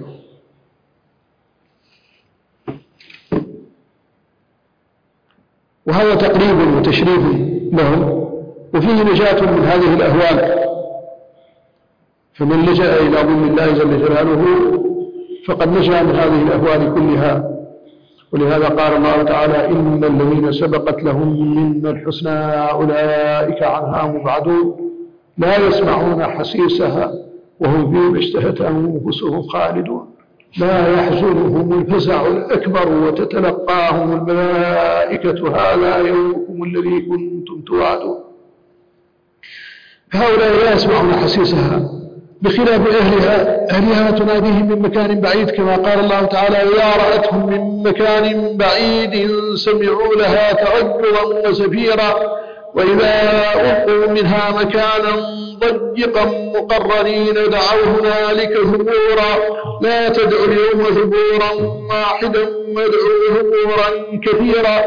وهذا تقريب وتشريف لهم، وفيه نجاة من هذه الأهوال. فمن لجأ إلى ظل الله جل جلاله فقد نجا من هذه الأهوال كلها. ولهذا قال الله تعالى: إن الذين سبقت لهم منا الحسنى أولئك عنها مبعدون لا يسمعون حسيسها وهم فيما اشتهت أنفسهم خالدون لا يحزنهم الفزع الأكبر وتتلقاهم الملائكة هذا يومكم الذي كنتم توعدون. هؤلاء لا يسمعون حسيسها، بخلاف أهلها تناديهم من مكان بعيد، كما قال الله تعالى: وإذا رأتهم من مكان بعيد سمعوا لها تغيظا وزفيرا وإذا ألقوا منها مكانا ضيقا مقرنين دعوا هنالك ثبورا لا تدعوا اليوم ثبورا واحدا وادعوا ثبورا كثيرا.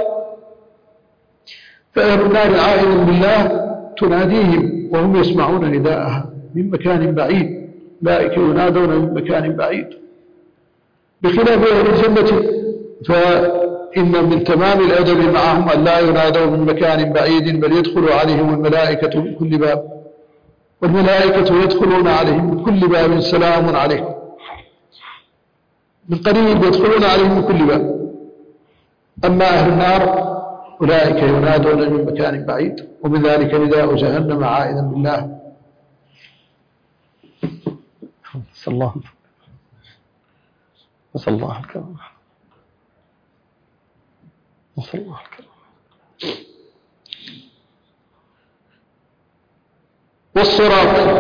فأهل النار عائذا بالله تناديهم وهم يسمعون نداءها من مكان بعيد، أولئك ينادون من مكان بعيد، بخلاف أهل الجنة فإن من تمام الأدب معهم أن لا ينادوا من مكان بعيد، بل يدخل عليهم الملائكة من كل باب، والملائكة يدخلون عليهم من كل باب سلام عليكم، من قريب يدخلون عليهم من كل باب. أما أهل النار أولئك ينادون من مكان بعيد، ومن ذلك نداء جهنم عائذا بالله. صلى الله وصلى الله الكرام وصلى الله الكرام. والصراط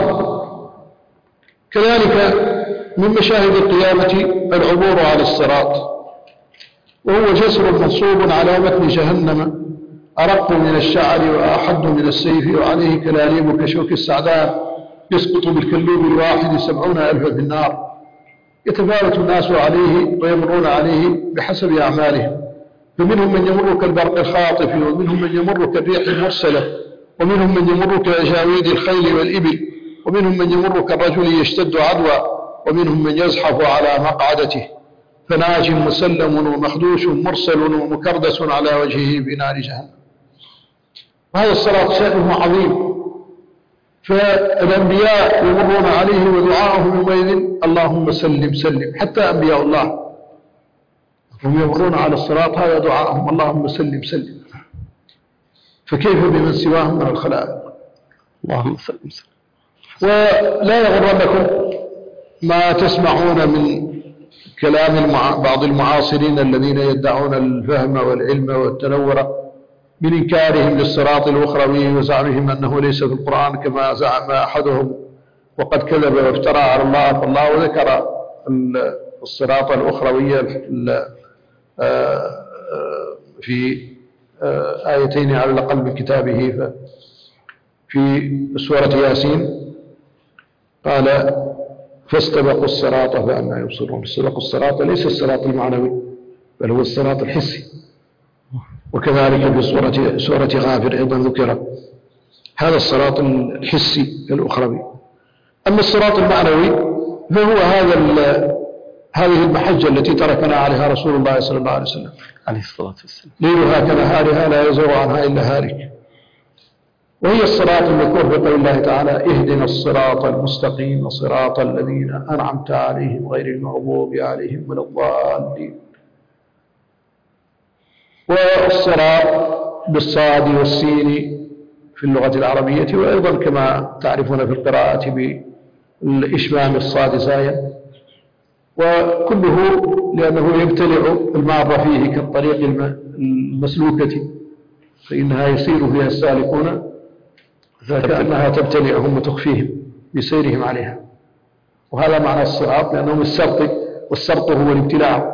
كذلك من مشاهد القيامة العبور على الصراط، وهو جسر منصوب على متن جهنم أرق من الشعر وأحد من السيف وعليه كلاليب كشوك السعدان يسقط بالكلوب الواحد 70,000 في النار، يتفاوت الناس عليه ويمرون عليه بحسب أعمالهم، فمنهم من يمر كالبرق الخاطف، ومنهم من يمر كالريح المرسلة، ومنهم من يمر كأجاويد الخيل والإبل، ومنهم من يمر كالرجل يشتد عدوى، ومنهم من يزحف على مقعدته، فناج مسلم ومخدوش مرسل ومكردس على وجهه بنار جهنم. وهذا الصراط شأنه عظيم، فالأنبياء يمرون عليه ودعاءهم يومئذ اللهم سلم سلم، حتى أنبياء الله هم يمرون على الصراط هذا دعاءهم اللهم سلم سلم، فكيف بمن سواهم من الخلائق؟ اللهم سلم سلم. ولا يغرنكم ما تسمعون من كلام بعض المعاصرين الذين يدعون الفهم والعلم والتنور من إنكارهم للصراط الأخروي وزعمهم أنه ليس في القرآن كما زعم أحدهم وقد كذب وافترى على الله. فالله ذكر الصراط الأخروي في آيتين على الأقل من كتابه، في سورة ياسين قال فاستبقوا الصراط فأنى يبصرون. استبقوا الصراط ليس الصراط المعنوي بل هو الصراط الحسي، وكذلك في سورة غافر أيضا ذكر هذا الصراط الحسي الأخروي. أما الصراط المعنوي فهو هذه المحجة التي تركنا عليها رسول الله صلى الله عليه وسلم عليه الصلاة والسلام، ليلها كنهارها لا يزوغ عنها إلا هالك، وهي الصراط المذكور في قول الله تعالى اهدنا الصراط المستقيم صراط الذين أنعمت عليهم غير المغضوب عليهم ولا الضالين. والصراط بالصاد والسين في اللغة العربية، وأيضا كما تعرفون في القراءة بالإشمام الصاد زايا، وكله لأنه يبتلع المار فيه كالطريق المسلوكة فإنها يسير فيها السالكون فكأنها تبتلعهم وتخفيهم بسيرهم عليها، وهذا معنى الصراط لأنه السرط، والسرط هو الابتلاع.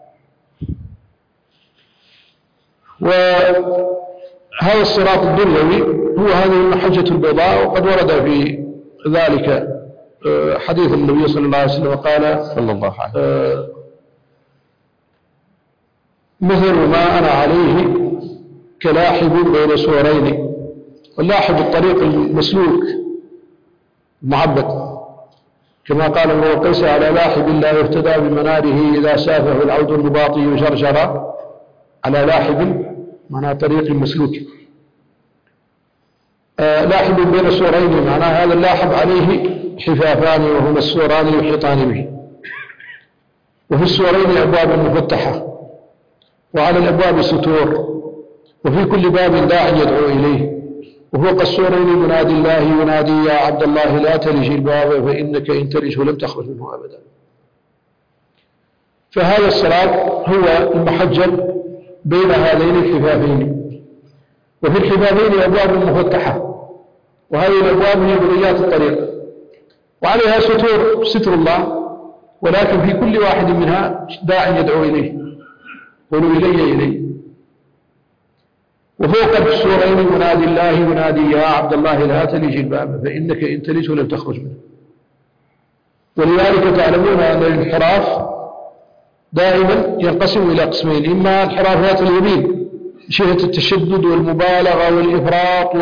وهذا الصراط الدنيوي هو هذه المحجة البيضاء، وقد ورد في ذلك حديث النبي صلى الله عليه وسلم قال صلى الله عليه وسلم مثل ما أنا عليه كلاحب بين سورين. واللاحب الطريق المسلوك المعبد، كما قال امرؤ القيس على لاحب لا يهتدى بمناره إذا سافه العود النباطي جرجرا. على لاحب معنى طريق مسلوك، لاحب بين سورين معنى هذا اللاحب عليه حفافان وهما السوران يحيطان به، وفي السورين أبواب مفتحة وعلى الأبواب ستور، وفي كل باب داع يدعو إليه، وفوق السورين منادي الله ينادي يا عبد الله لا تلج الباب فإنك إن تلجه لم تخرج منه أبدا. فهذا الصراط هو المحجة بين هذين الحفافين، وفي الحفافين أبواب مفتحة وهذه الأبواب هي بنيات الطريق، وعليها ستر الله، ولكن في كل واحد منها داع يدعو إليه، قولوا إليه. وفوق السورين منادي الله ينادي يا عبد الله لا تلج الباب فإنك إن تلج لم تخرج منه. ولذلك تعلمون أن الانحراف دائما ينقسم إلى قسمين: إما انحرافات اليمين شدة التشدد والمبالغة والإفراط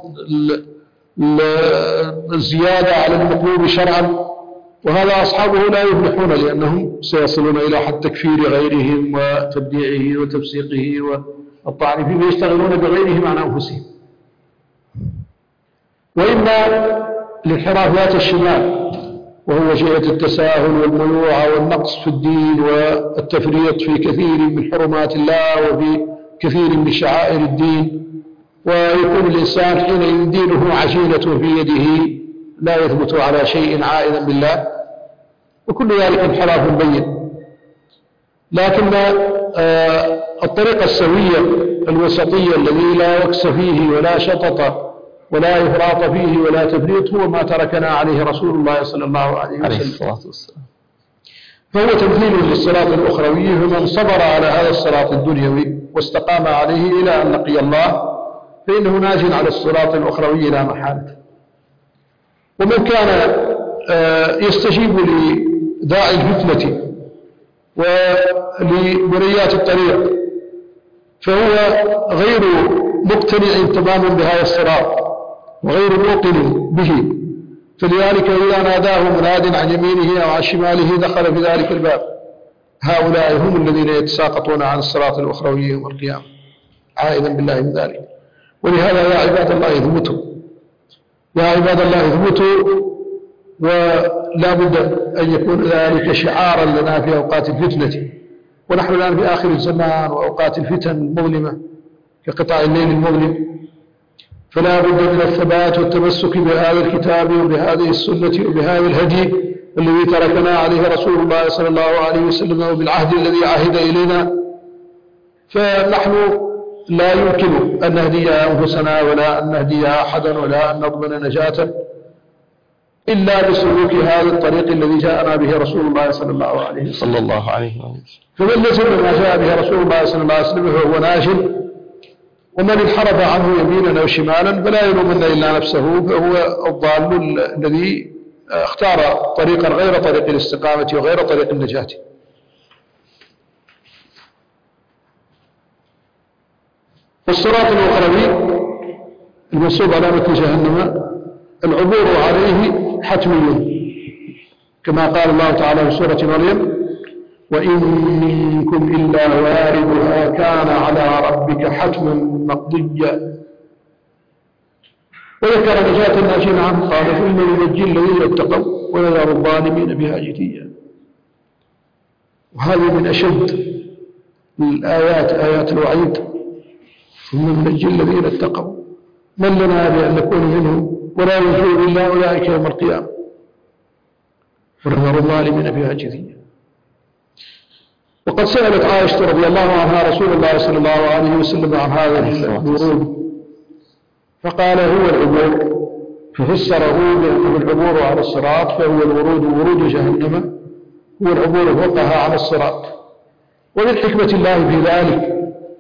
والزيادة على المطلوب شرعا، وهذا أصحابه لا يفلحون، لأنهم سيصلون إلى حد تكفير غيرهم وتبديعه وتفسيقه والطعن فيه، ويشتغلون بغيرهم عن أنفسهم. وإما الانحرافات الشمال، وهو جهة التساهل والميوعة والنقص في الدين والتفريط في كثير من حرمات الله وفي كثير من شعائر الدين، ويكون الإنسان حين دينه عجينة في يده لا يثبت على شيء عائدا بالله، وكل ذلك انحراف بين. لكن الطريقة السوية الوسطية الذي لا وكس فيه ولا شطط ولا إفراط فيه ولا تفريط هو ما تركنا عليه رسول الله صلى الله عليه وسلم، فهو تمثيل للصراط الأخروي، فمن صبر على هذا الصراط الدنيوي واستقام عليه إلى أن لقي الله فإنه ناج على الصراط الأخروي لا محالة. ومن كان يستجيب لداعي الفتنة ولبنيات الطريق فهو غير مقتنع تماما بهذا الصراط وغير موقن به، فلذلك إذا ناداه مناد عن يمينه أو عن شماله دخل في ذلك الباب. هؤلاء هم الذين يتساقطون عن الصراط الأخروي يوم القيامة عائدا بالله من ذلك. ولهذا يا عباد الله اثبتوا، يا عباد الله اثبتوا، ولا بد أن يكون ذلك شعارا لنا في أوقات الفتنة. ونحن الآن في آخر الزمان وأوقات الفتن المظلمة كقطاع الليل المظلم، فلا بد من الثبات والتمسك بهذا الكتاب وبهذه السنة وبهذا الهدي الذي تركنا عليه رسول الله صلى الله عليه وسلم، وبالعهد الذي عهد إلينا. فنحن لا يمكن أن نهدي أنفسنا ولا أن نهدي أحدا ولا أن نضمن نجاة إلا بسلوك هذا الطريق الذي جاءنا به رسول الله صلى الله عليه وسلم. فمن لزم ما جاء به رسول الله صلى الله عليه وسلم فهو ناج، ومن انحرف عنه يمينا أو شمالا فلا يلومن إلا نفسه، فهو الضال الذي اختار طريقا غير طريق الاستقامة وغير طريق النجاة. والصراط الأخروي المنصوب على متن جهنم العبور عليه حتمي، كما قال الله تعالى في سورة مريم: وإن منكم إلا واردها كان على ربك حتما مقضيا. وذكر نجاة الناجين عنه قال: ثم ينجي الذين اتقوا ويذر الظالمين بها جثيا. وهذه من أشد الآيات، آيات الوعيد: ثم ننجي الذين اتقوا. من لنا بأن نكون منهم ولا ينجو إلا أولئك يوم القيامة ونذر الظالمين فيها جثيا. وقد سألت عائشة رضي الله عنها رسول الله صلى الله عليه وسلم عن هذا الورود، فقال: هو العبور، ففسره بأنه العبور على الصراط، فهو الورود ورود جهنم، هو العبور فوقها على الصراط. ومن حكمة الله في ذلك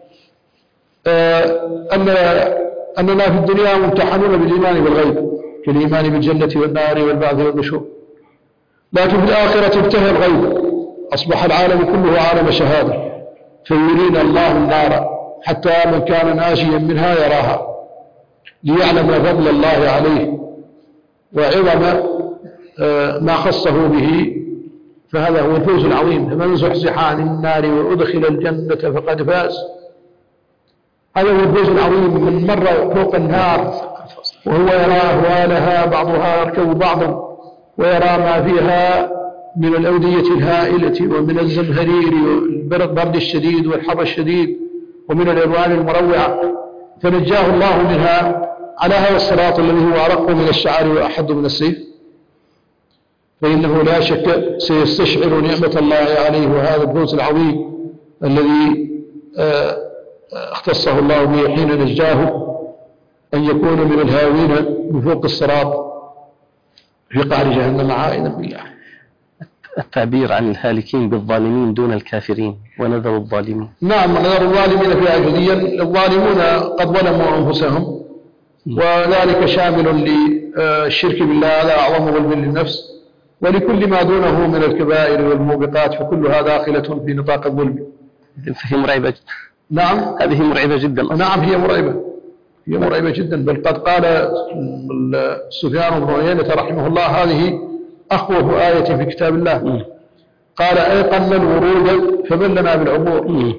أننا في الدنيا ممتحنون بالإيمان بالغيب كالإيمان بالجنة والنار والبعث والنشور، لكن في الآخرة انتهى الغيب، أصبح العالم كله عالم شهادة، فيرينا الله النار حتى من كان ناجيا منها يراها ليعلم فضل الله عليه وعظم ما خصه به، فهذا هو الفوز العظيم. فمن زحزح عن النار وأدخل الجنة فقد فاز. هذا هو الفوز العظيم. من مر فوق النار وهو يرى أهوالها بعضها يركب بعضا، ويرى ما فيها من الأودية الهائلة ومن الزمهرير والبرد الشديد والحر الشديد ومن الألوان المروعة، فنجاه الله منها على هذا الصراط الذي هو أرق من الشعر وأحد من السيف، فإنه لا شك سيستشعر نعمة الله عليه وهذا الفوز العظيم الذي اختصه الله به حين نجاه أن يكون من الهاوين من فوق الصراط في قعر جهنم عائذا بالله. التعبير عن الهالكين بالظالمين دون الكافرين ونذر الظالمين. نعم، نذر الظالمين في جديا. الظالمون قد ظلموا أنفسهم، وذلك شامل للشرك بالله، هذا أعظم ظلم للنفس، ولكل ما دونه من الكبائر والموبقات، فكلها داخلة في نطاق الظلم. فهي مرعبة جدا. نعم، هذه مرعبة جدا. نعم، هي مرعبة جدا. بل قد قال سفيان بن عيينة رحمه الله: هذه أخوف آية في كتاب الله. قال: أيقن الورود فمن لنا بالعبور.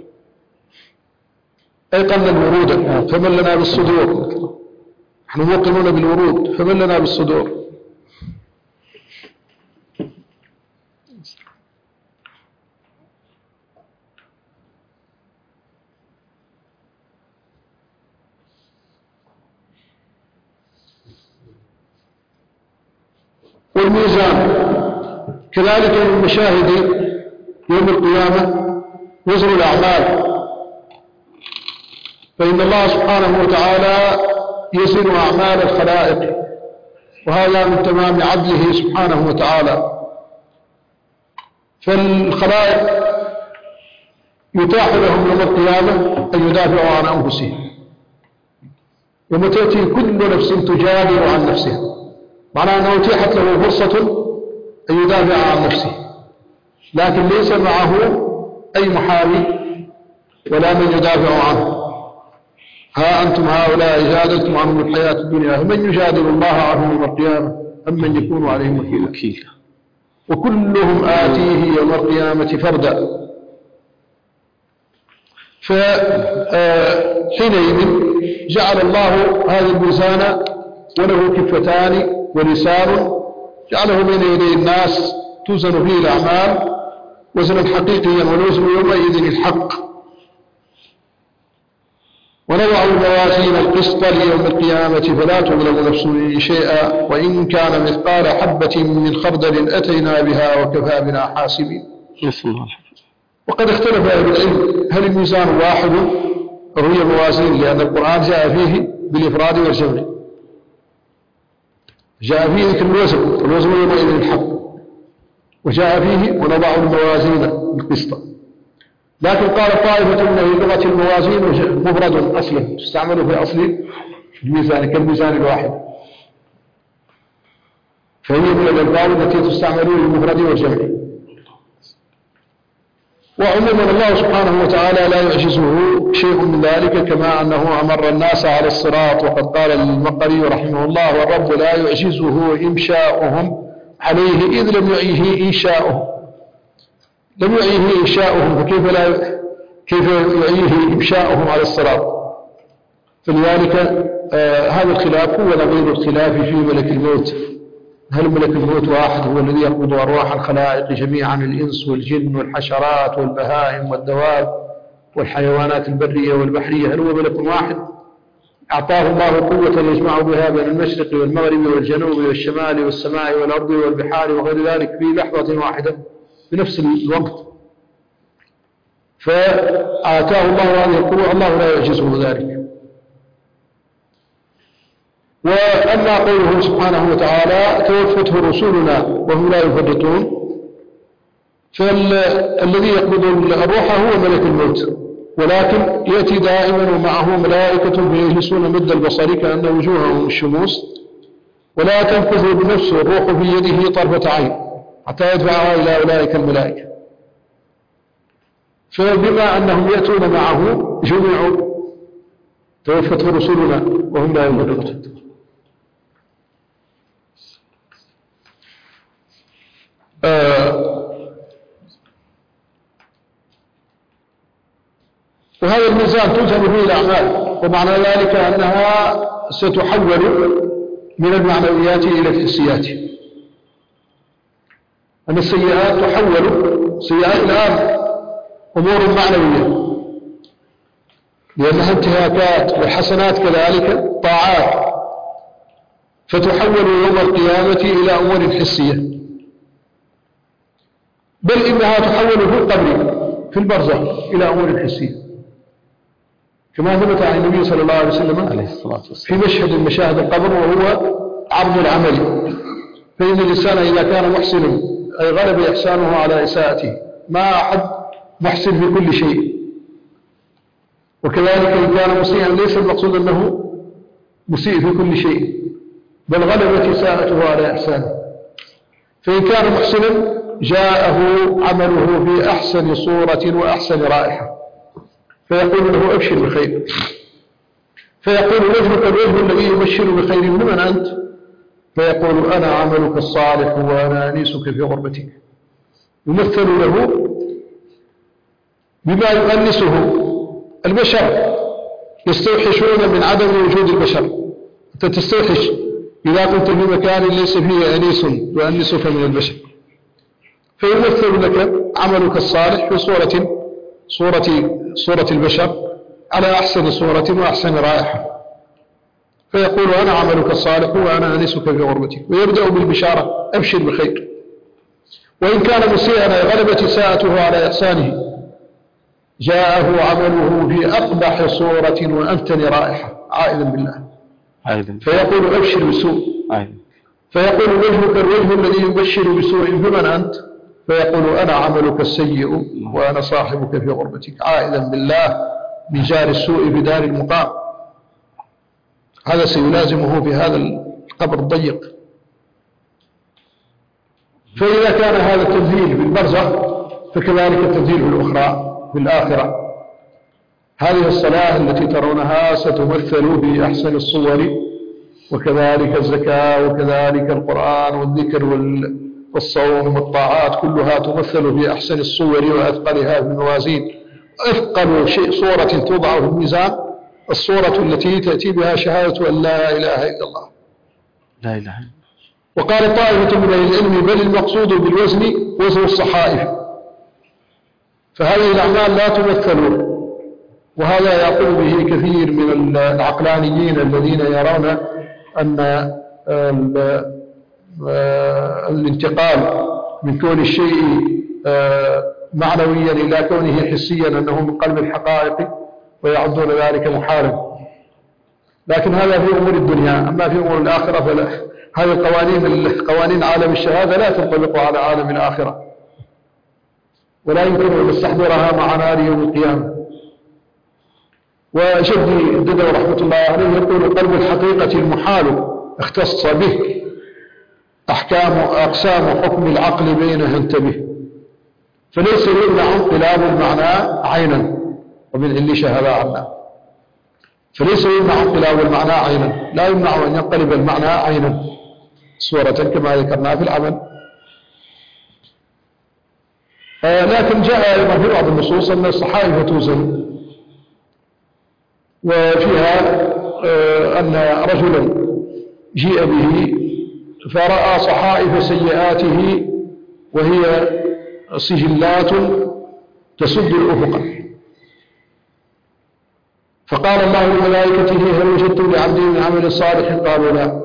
أيقن الورود فمن لنا بالصدور. نحن موقنون بالورود، فمن لنا بالصدور. والميزان كذلك من مشاهد يوم القيامة وزن الأعمال، فإن الله سبحانه وتعالى يزن أعمال الخلائق، وهذا من تمام عدله سبحانه وتعالى. فالخلائق يتاح لهم يوم القيامة أن يدافعوا عن أنفسهم، يوم تأتي كل نفس تجادل عن نفسها، معناه أنه أتيحت له فرصة أن يدافع عن نفسه، لكن ليس معه أي محامي ولا من يدافع عنه. ها أنتم هؤلاء جادلتم عنهم الحياة الدنيا، فمن يجادل الله عنهم يوم القيامة أم من يكون عليهم وكيلا. وكلهم آتيه يوم القيامة فردا. فحينئذ جعل الله هذا الميزان وله كفتان ولسان، جعله بين يدي الناس توزن فيه الأعمال وزنا حقيقيا، والوزن يومئذ الحق. ونضع الموازين القسط ليوم القيامة فلا تظلم نفس شيئا وإن كان مثقال حبة من خردل أتينا بها وكفى بنا حاسبين. وقد اختلف أهل العلم هل الميزان واحد أو هي موازين، لأن القرآن جاء فيه بالإفراد والجمع، جاء فيه ذكر الوزن يومئذ الحق، وجاء فيه ونضع الموازين القسط. لكن قال طائفة إن في لغة الموازين مفرد أصلا، تستعمل في أصل الميزان كالميزان الواحد، فهي من الألفاظ التي تستعمل للمفرد والجمع. وعموما الله سبحانه وتعالى لا يعجزه شيء من ذلك، كما أنه أمر الناس على الصراط، وقد قال المقري رحمه الله: والرب لا يعجزه إمشاؤهم عليه إذ لم يعيه إنشاؤهم. لم يعيه إنشاؤهم، كيف يعيه إمشاؤهم على الصراط؟ فلذلك هذا الخلاف هو نظير الخلاف في ملك الموت. هل ملك الموت واحد هو الذي يقبض أرواح الخلائق جميعا، الإنس والجن والحشرات والبهائم والدواب والحيوانات البرية والبحرية؟ هل هو ملك واحد أعطاه الله قوة يجمع بها بين المشرق والمغرب والجنوب والشمال والسماء والأرض والبحار وغير ذلك في لحظة واحدة في نفس الوقت؟ فآتاه الله هذه القوة، الله لا يعجزه ذلك. وأما قوله سبحانه وتعالى: توفته رسلنا وهم لا يفرطون، فالذي يقبض الروح هو ملك الموت، ولكن يأتي دائما ومعه ملائكة يجلسون مد البصر كأن وجوههم الشموس، ولا تنفذ بنفسه، الروح في يده طرفة عين حتى يدفعها إلى أولئك الملائكة. فبما أنهم يأتون معه جمعوا توفته رسلنا وهم لا يفرطون. وهذا الميزان توزن فيه الأعمال، ومعنى ذلك أنها ستحول من المعنويات إلى الحسيات، أن السيئات تحول، سيئات الآن أمور معنوية لأنها انتهاكات، والحسنات كذلك طاعات، فتحول يوم القيامة إلى أمور حسية، بل إنها تحول في القبر في البرزخ إلى أمور حسية. كما ثبت عن النبي صلى الله عليه وسلم في مشهد من مشاهد القبر، وهو عرض العمل. فإن الإنسان إذا كان محسنا أي غلب إحسانه على إساءته، ما أحد محسن في كل شيء. وكذلك إن كان مسيئا ليس المقصود أنه مسيء في كل شيء، بل غلبت إساءته على إحسانه. فإن كان محسنا جاءه عمله في أحسن صورة وأحسن رائحة، فيقول له أبشر بخير، فيقول وجهك الوجه الذي يبشر بخير، ممن أنت؟ فيقول أنا عملك الصالح وأنا أنيسك في غربتك. يمثل له بما يؤنسه. البشر يستوحشون من عدم وجود البشر. أنت تستوحش إذا كنت في مكان ليس فيه أنيس يؤنسك من البشر. فيمثل لك عملك الصالح في صورة البشر على أحسن صورة وأحسن رائحة، فيقول أنا عملك الصالح وأنا أنسك في غربتك، ويبدأ بالبشارة أبشر بخير. وإن كان مسيئا غلبت إساءته على إحسانه، جاءه عمله في أقبح صورة وأنتن رائحة، عائذا بالله، فيقول أبشر بسوء، فيقول وجهك الوجه الذي يبشر بسوء، فمن أنت؟ فيقول أنا عملك السيء وأنا صاحبك في غربتك، عائذا بالله من جار السوء بدار المقام. هذا سيلازمه في هذا القبر الضيق. فإذا كان هذا التنزيل في البرزخ، فكذلك التنزيل في الأخرى في الآخرة. هذه الصلاة التي ترونها ستمثل في أحسن الصور، وكذلك الزكاة، وكذلك القرآن والذكر والصوم والطاعات، كلها تمثل في أحسن الصور وأثقلها في الموازين. أثقل شيء صورة توضع في الميزان الصورة التي تأتي بها شهادة أن لا إله إلا الله. لا إله إلا. وقال طائفة من العلم بل المقصود بالوزن وزن الصحائف، فهذه الأعمال لا تمثل. وهذا يقول به كثير من العقلانيين الذين يرون أن الانتقال من كون الشيء معنويا إلى كونه حسيا أنه من قلب الحقائق، ويعدون ذلك محارم. لكن هذا في أمور الدنيا. أما في أمور الآخرة فلا. هذه قوانين عالم الشهادة لا تنطبق على عالم الآخرة، ولا يمكن أن نستحضرها مع نار يوم القيامة. وجدي الددو رحمة الله عليه يقول قلب الحقيقة المحال اختص به أقسام حكم العقل بينها انتبه، فليس يمنع انقلاب المعنى عينا، ومن علش هذا عنا. فليس يمنع انقلاب المعنى عينا، لا يمنع أن ينقلب المعنى عينا صورة كما ذكرنا في العمل. لكن جاء أيضا في بعض النصوص أن الصحائف توزن، وفيها أن رجلا جيء به فرأى صحائف سيئاته وهي سجلات تسد الأفق، فقال الله لملائكته هل وجدتم لعبدي من عمل صالح؟ قالوا لا.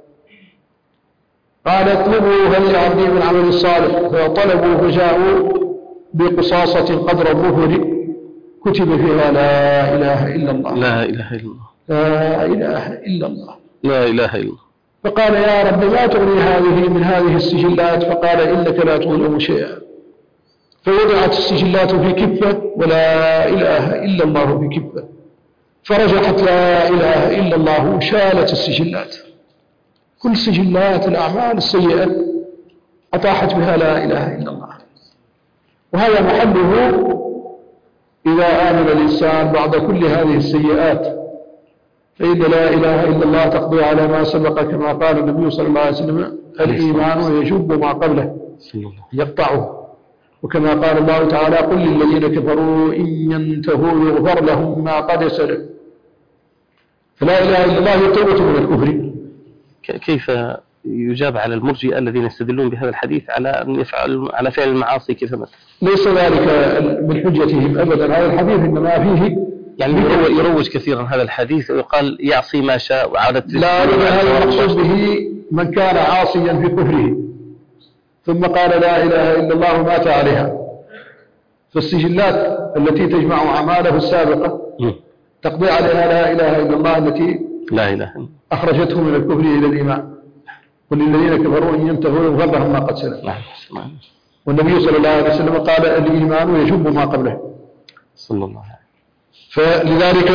قال اطلبوا هل لعبدي من عمل صالح، فطلبوا فجاءوا بقصاصة قدر الظهر كتب فيها لا إله إلا الله، لا إله إلا الله، لا إله إلا الله، لا إله إلا الله. فقال يا رب ما تغني هذه من هذه السجلات؟ فقال إنك لا تظلم شيئا. فوضعت السجلات في كفة ولا إله إلا الله في كفة، فرجحت لا إله إلا الله وشالت السجلات، كل سجلات الأعمال السيئة أطاحت بها لا إله إلا الله. وهذا محله إذا آمن الإنسان بعد كل هذه السيئات، فإن لا إله إلا الله تقضي على ما سبق، كما قال النبي صلى الله عليه وسلم الإيمان يجب ما قبله يقطعه. وكما قال الله تعالى قل للذين كفروا إن ينتهوا يغفر لهم ما قد سلف. فلا إله إلا الله توبة من الكفر. كيف يجاب على المرجئة الذين يستدلون بهذا الحديث على أن يفعل على فعل المعاصي كيف مثل؟ ليس ذلك من حجتهم أبدا. هذا الحديث إنما فيه يعني يروج كثيرا هذا الحديث ويقال يعصي ما شاء وعادت. لا هذا المقصود به من كان عاصيا في كفره ثم قال لا إله إلا الله ومات عليها، فالسجلات التي تجمع أعماله السابقة تقضي عليها لا إله إلا الله التي لا إله إلا أخرجته من الكفر إلى الإيمان. قل للذين كفروا إن ينتهوا يغفر لهم ما قد سلف. والنبي صلى الله عليه وسلم قال الإيمان يجب ما قبله صلى الله عليه وسلم. فلذلك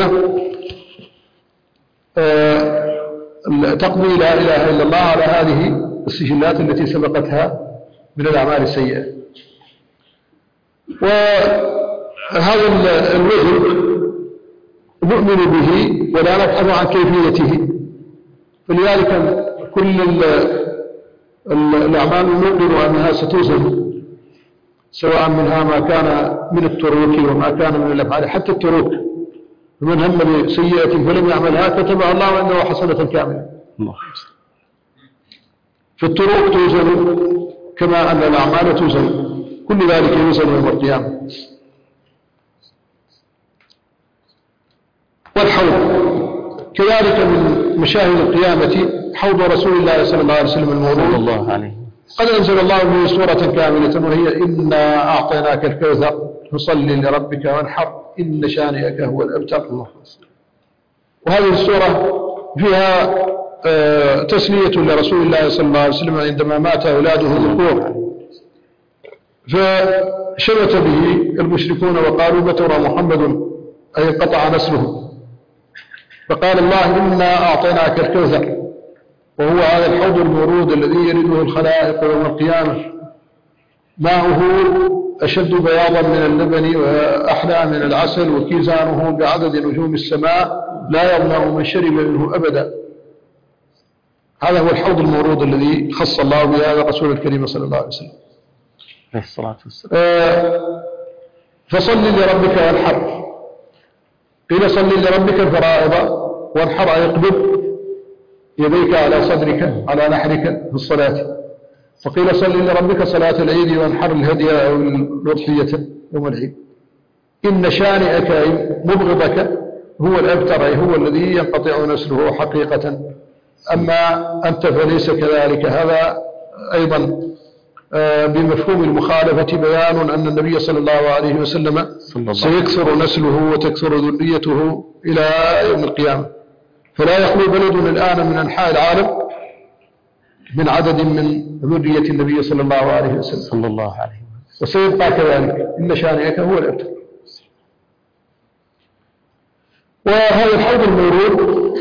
تقضي لا إله إلا الله على هذه السجلات التي سبقتها من الأعمال السيئة. وهذا الوزر نؤمن به ولا نبحث عن كيفيته، فلذلك كل الأعمال نؤمن أنها ستوزن، سواء منها ما كان من التروك وما كان من الأفعال، حتى التروك من هم بسيئة فلم يعملها كتبها الله عنده حسنة كاملة. فالتروك توزن كما أن الأعمال توزن، كل ذلك يوزن يوم القيامة. والحوض كذلك من مشاهد القيامة حوض رسول الله صلى الله عليه وسلم المورود. قد أنزل الله به سورة كاملة وهي إنا أعطيناك الكوثر فصل لربك وانحر إن شانئك هو الأبتر. وهذه السورة فيها تسلية لرسول الله صلى الله عليه وسلم عندما مات أولاده الذكور، فشمت به المشركون وقالوا متى محمد أي انقطع نسله، فقال الله إنا أعطيناك الكوثر، وهو هذا الحوض المورود الذي يرده الخلائق يوم القيامة، ماؤه أشد بياضا من اللبن وأحلى من العسل، وكيزانه بعدد نجوم السماء لا يظمأ من شرب منه أبدا. هذا هو الحوض المورود الذي خص الله بهذا الرسول الكريم صلى الله عليه وسلم. فصل لربك وانحر، قيل صل لربك الفرائض وانحر أي اقبض يديك على صدرك على نحرك في الصلاة، وقيل صل لربك صلاة العيد وانحر الهدي أو الأضحية يوم العيد. إن شانئك أي مبغضك هو الأبتر أي هو الذي ينقطع نسله حقيقة، أما أنت فليس كذلك. هذا أيضا بمفهوم المخالفة بيان أن النبي صلى الله عليه وسلم سيكثر نسله وتكثر ذريته إلى يوم القيامة، فلا يخلو بلد الآن من أنحاء العالم من عدد من ذرية النبي صلى الله عليه وسلم، وسيبقى كذلك. إن شانئك هو الأبتر. وهذا الحوض المورود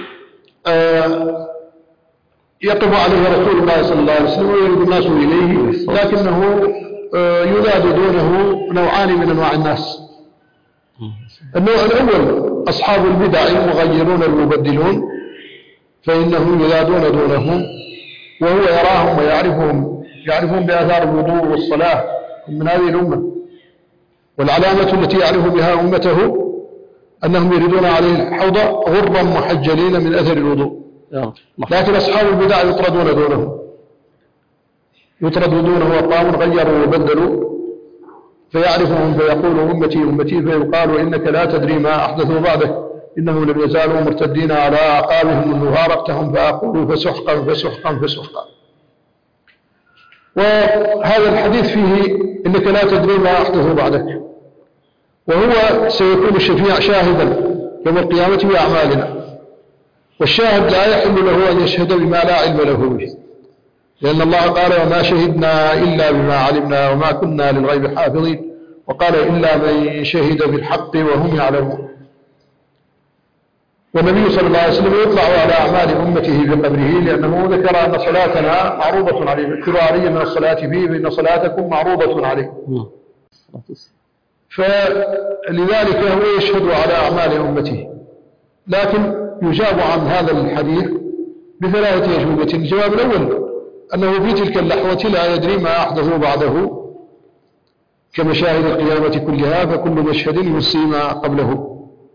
يقف عليه رسول الله صلى الله عليه وسلم ويرد الناس إليه، لكنه يناد دونه نوعان من أنواع الناس. النوع الأول أصحاب البدع المغيرون المبدلون، فإنهم ينادون دونهم وهو يراهم ويعرفهم بآثار الوضوء والصلاة من هذه الأمة. والعلامة التي يعرف بها أمته أنهم يريدون عليه الحوض غرا محجلين من أثر الوضوء، لكن أصحاب البدع يطردون دونه أقوام غيروا وبدلوا، فيعرفهم فيقول أمتي أمتي، فيقال إنك لا تدري ما أحدثوا بعدك، إنهم لم يزالوا مرتدين على أعقابهم منذ فارقتهم، فأقول فسحقا فسحقا فسحقا. وهذا الحديث فيه إنك لا تدري ما أحدثوا بعدك، وهو سيكون الشفيع شاهدا يوم القيامة بأعمالنا، والشاهد لا يحل له أن يشهد بما لا علم له به، لأن الله قال وما شهدنا إلا بما علمنا وما كنا للغيب حافظين، وقال إلا من شهد بالحق وهم يعلمون. والنبي صلى الله عليه وسلم يطلع على أعمال أمته في قبره، لأنه ذكر أن صلاتنا معروضة عليه، اذكروا علي من الصلاة فيه فإن صلاتكم معروضة عليه. فلذلك هو يشهد على أعمال أمته. لكن يجاب عن هذا الحديث بثلاثة أجوبة. الجواب الأول أنه في تلك اللحظة لا يدري ما أحدثه بعده كمشاهد القيامة كلها، فكل مشهد ينسي ما قبله.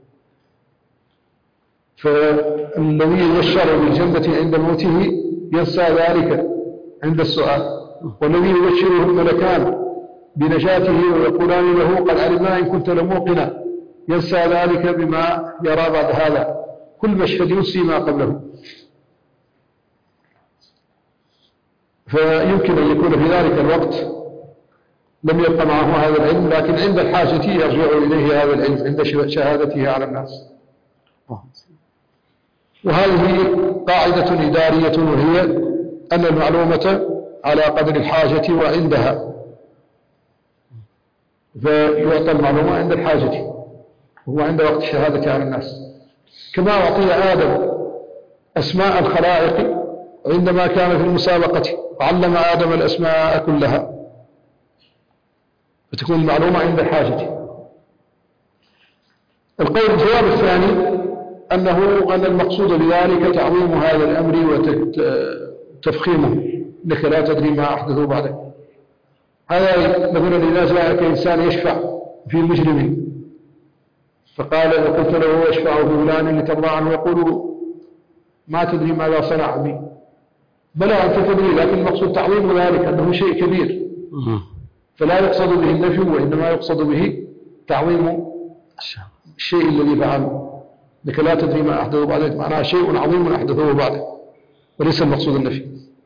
فالذي يبشر بالجنة عند موته ينسى ذلك عند السؤال، والذي يبشره الملكان بنجاته ويقولان له قد علمنا إن كنت لموقنا ينسى ذلك بما يرى بعد هذا. كل مشهد ينسي ما قبله، فيمكن أن يكون في ذلك الوقت لم يبقى معه هذا العلم، لكن عند الحاجة يرجع إليه هذا العلم عند شهادته على الناس. وهذه قاعدة إدارية، وهي أن المعلومة على قدر الحاجة وعندها، فيعطى المعلومة عند الحاجة وهو عند وقت الشهادة على الناس. كما أعطي آدم أسماء الخلائق عندما كان في المسابقة، وعلم آدم الأسماء كلها، فتكون المعلومة عند الحاجة. الجواب الثاني أن المقصود بذلك تعظيم هذا الأمر وتفخيمه، إنك لا تدري ما أحدثه بعدك. هذا مثلا إذا جاءك إنسان يشفع في مجرم فقال قلت له يشفع في فلان لترضى عنه، يقول ما تدري ماذا صنع بي. بلى أنت تدري، لكن المقصود تعظيم ذلك أنه شيء كبير، فلا يقصد به النفي، وإنما يقصد به تعظيم الشيء الذي فعله. لك لا تدري ما أحدثه بعدك، معناه شيء عظيم أحدثه بعدك، وليس المقصود النفي.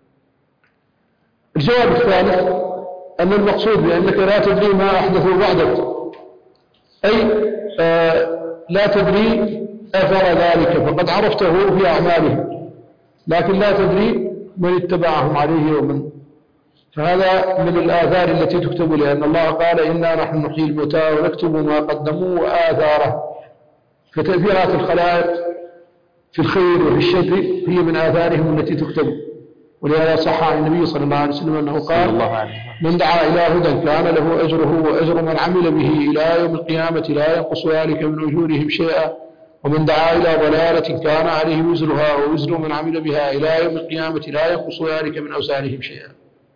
الجواب الثالث أن المقصود بأنك لا تدري ما أحدثه بعدك، أي لا تدري أثر ذلك، فقد عرفته في أعمالهم لكن لا تدري من اتبعهم عليه ومن. فهذا من الآثار التي تكتب، لأن الله قال إنا نحن نحيي الموتى ونكتب ما قدموا وآثاره. فتأثيرات الخلائق في الخير وفي الشر هي من آثارهم التي تكتب. ولهذا صح عن النبي صلى الله عليه وسلم أنه قال من دعا إلى هدى كان له أجره وأجر من عمل به إلى يوم القيامة لا ينقص ذلك من أجورهم شيئا، ومن دعا إلى ضلالة كان عليه وزرها ووزر من عمل بها إلى يوم القيامة لا ينقص ذلك من أوزارهم شيئا.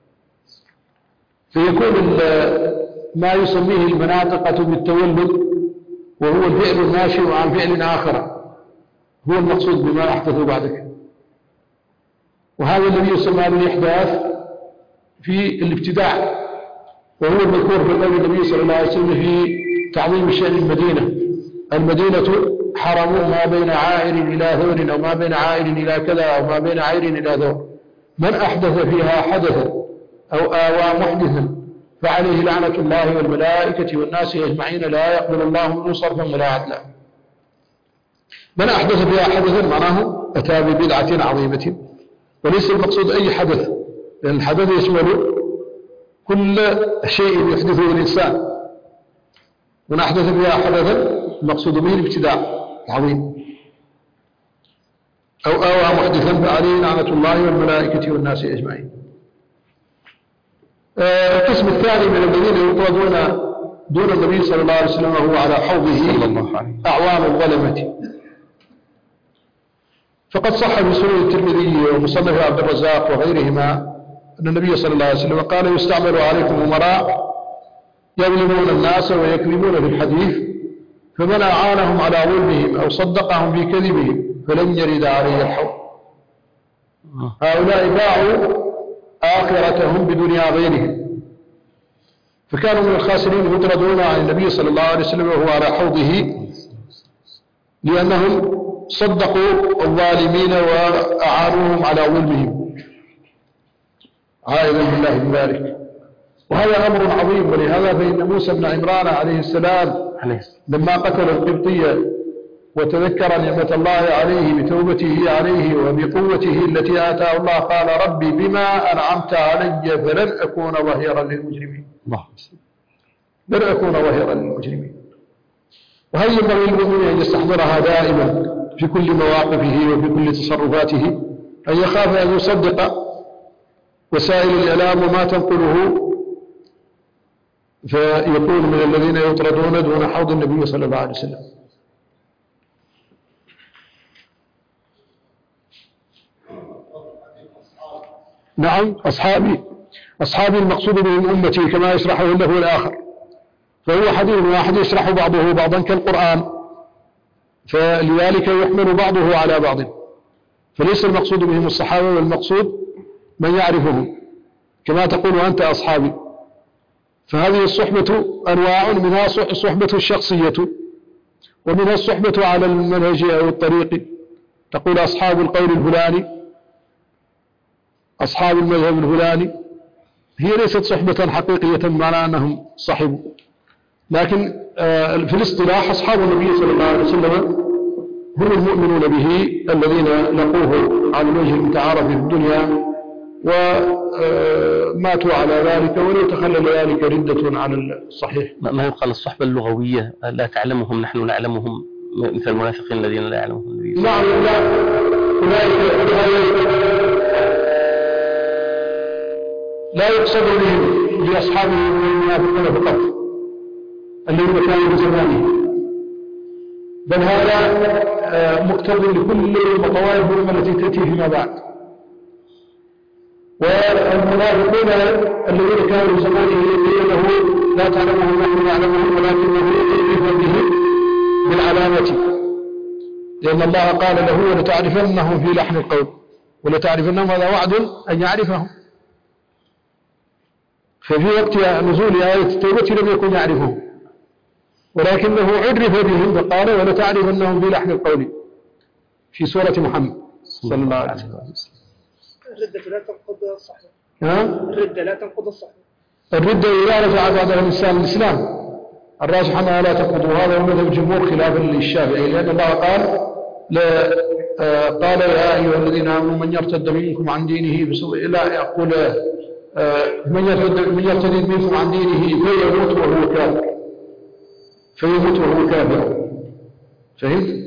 فيكون ما يسميه المناطقة بالتولد، وهو الفعل الناشئ عن فعل آخر، هو المقصود بما أحدث بعدك. وهذا الذي يسمى بالإحداث في الابتداع، وهو المذكور في قول النبي صلى الله عليه وسلم في تعظيم شأن المدينة. المدينة حرم ما بين عائر إلى ثور، أو ما بين عائر إلى كذا، أو ما بين عائر إلى ثور. من أحدث فيها حدثا أو آوى محدثا فعليه لعنة الله والملائكة والناس أجمعين لا يقبل الله منه صرفا ولا عدلا. من أحدث فيها حدثا معناه أتى ببدعة عظيمة، وليس المقصود أي حدث، لأن الحدث يشمل كل شيء يحدثه الإنسان. من أحدث فيها حدثا المقصود به الابتداع العظيم، أو آوى محدثا فعليه لعنة الله والملائكة والناس أجمعين. القسم الثاني من الذين يطردون دون النبي صلى الله عليه وسلم وهو على حوضه أعوام الظلمة. فقد صح في سنن الترمذي ومصنف عبد الرزاق وغيرهما أن النبي صلى الله عليه وسلم قال يستعمل عليكم أمراء يظلمون الناس ويكذبون في الحديث، فمن أعانهم على ظلمهم أو صدقهم في كذبهم فلن يرد عليه الحوض. هؤلاء باعوا آخرتهم بدنيا غيرهم، فكانوا من الخاسرين يطردون عن النبي صلى الله عليه وسلم وهو على حوضه، لأنهم صدقوا الظالمين وأعانوهم على ظلمهم عائذا بالله من ذلك. وهذا أمر عظيم. ولهذا فإن موسى بن عمران عليه السلام لما قتل القبطية وتذكر نعمة الله عليه بتوبته عليه وبقوته التي آتاه الله قال ربي بما أنعمت علي فلن أكون ظهيرا للمجرمين. لن أكون ظهيرا للمجرمين. وهل ينبغي للمؤمن أن يستحضرها دائما في كل مواقفه وفي كل تصرفاته، أن يخاف أن يصدق وسائل الإعلام وما تنقله فيكون من الذين يطردون دون حوض النبي صلى الله عليه وسلم. نعم أصحابي المقصود بهم أمتي كما يشرحه له الآخر، فهو حديث واحد يشرح بعضه بعضا كالقرآن، فلذلك يحمل بعضه على بعض. فليس المقصود بهم الصحابة، والمقصود من يعرفهم، كما تقول أنت أصحابي. فهذه الصحبة أنواع، منها الصحبة الشخصية، ومنها الصحبة على المنهج أو الطريق. تقول أصحاب القول الفلاني، أصحاب المذهب الفلاني، هي ليست صحبة حقيقية بمعنى أنهم صحبوا، لكن في الاصطلاح أصحاب النبي صلى الله عليه وسلم هم المؤمنون به الذين لقوه على الوجه المتعارف في الدنيا وماتوا على ذلك، ولو تخلل ذلك ردة على الصحيح. ما يقال الصحبة اللغوية لا تعلمهم نحن نعلمهم، مثل المنافقين الذين لا يعلمهم النبي. نعم، لا يقصد بهم لأصحابه من المنافقين فقط الذين كانوا في زمانه، بل هذا مقتضي لكل المطوائف التي تأتي فيما بعد. والمنافقون الذين كانوا في زمانه يقولون له لا تعلمهم نحن نعلمهم ولكنه يعرف به بالعلامة، لأن الله قال له ولتعرفنهم في لحن القول، ولتعرفنهم هذا وعد أن يعرفهم. ففي وقت نزول آية التوبة لم يكن يعرفهم، ولكنه عرف بهم فقال ولتعرفنهم في لحن القول في سورة محمد صلى الله عليه وسلم. الردة لا تنقض الصحيح. الردة لا تنقض الصحيح. الردة إذا رجع بعد الإنسان الإسلام الراجح أنها لا تنقض، وهذا هو مذهب الجمهور خلافا للشافعي، لأن الله قال يا أيها الذين آمنوا من يرتد منكم عن دينه لا يقول من يرتد منكم عن دينه فيموت وهو كافر. فهمت؟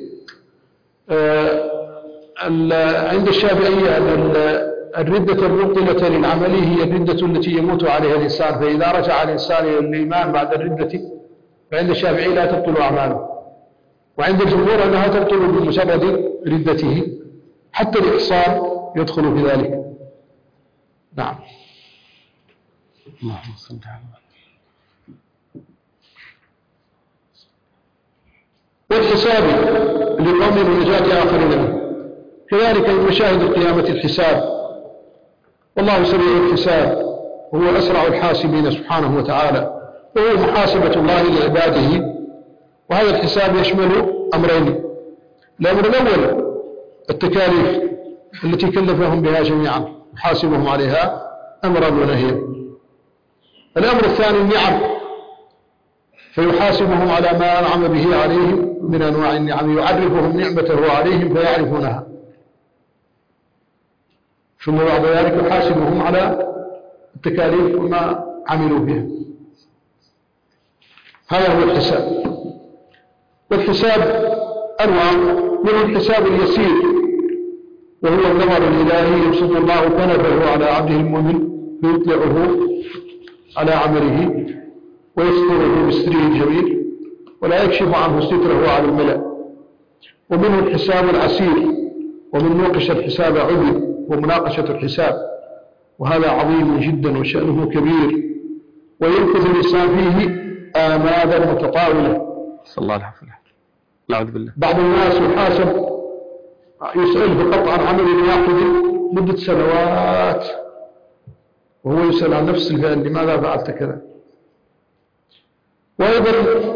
عند الشافعية أن الردة المبطلة للعمل هي الردة التي يموت عليها الإنسان، فإذا رجع الإنسان إلى الإيمان بعد الردة فعند الشافعي لا تبطل أعماله، وعند الجمهور أنها تبطل بمجرد ردته، حتى الإحصان يدخل في ذلك. نعم. اللهم صل على والحساب لقوم ونجاة آخرين منه، كذلك من مشاهد القيامة الحساب، والله سريع الحساب هو أسرع الحاسبين سبحانه وتعالى، وهو محاسبة الله لعباده. وهذا الحساب يشمل أمرين: الأمر الأول التكاليف التي كلفهم بها جميعا يحاسبهم عليها أمرا ونهيا. الأمر الثاني النعم، فيحاسبهم على ما أنعم به عليهم من أنواع النعم، يعرفهم نعمته عليهم فيعرفونها، ثم بعد ذلك يحاسبهم على التكاليف وما عملوا بها. هذا هو الحساب. والحساب أنواع، منه الحساب اليسير وهو النظر الإلهي، يبسط الله كنفه على عبده المؤمن فيطلعه على عمله ويستره بستره الجميل ولا يكشف عنه ستره على الملأ. ومنه الحساب العسير، ومن نوقش الحساب عذر، ومناقشة الحساب، وهذا عظيم جدا وشأنه كبير، ويمكث الإنسان فيه آمادا متطاولة. صلى الله عليه وسلم. نعوذ بالله. بعض الناس يحاسب يسأل فقط عن عمل واحد مدة سنوات، وهو يسأل عن نفس الفعل لماذا فعلت كذا. وأيضا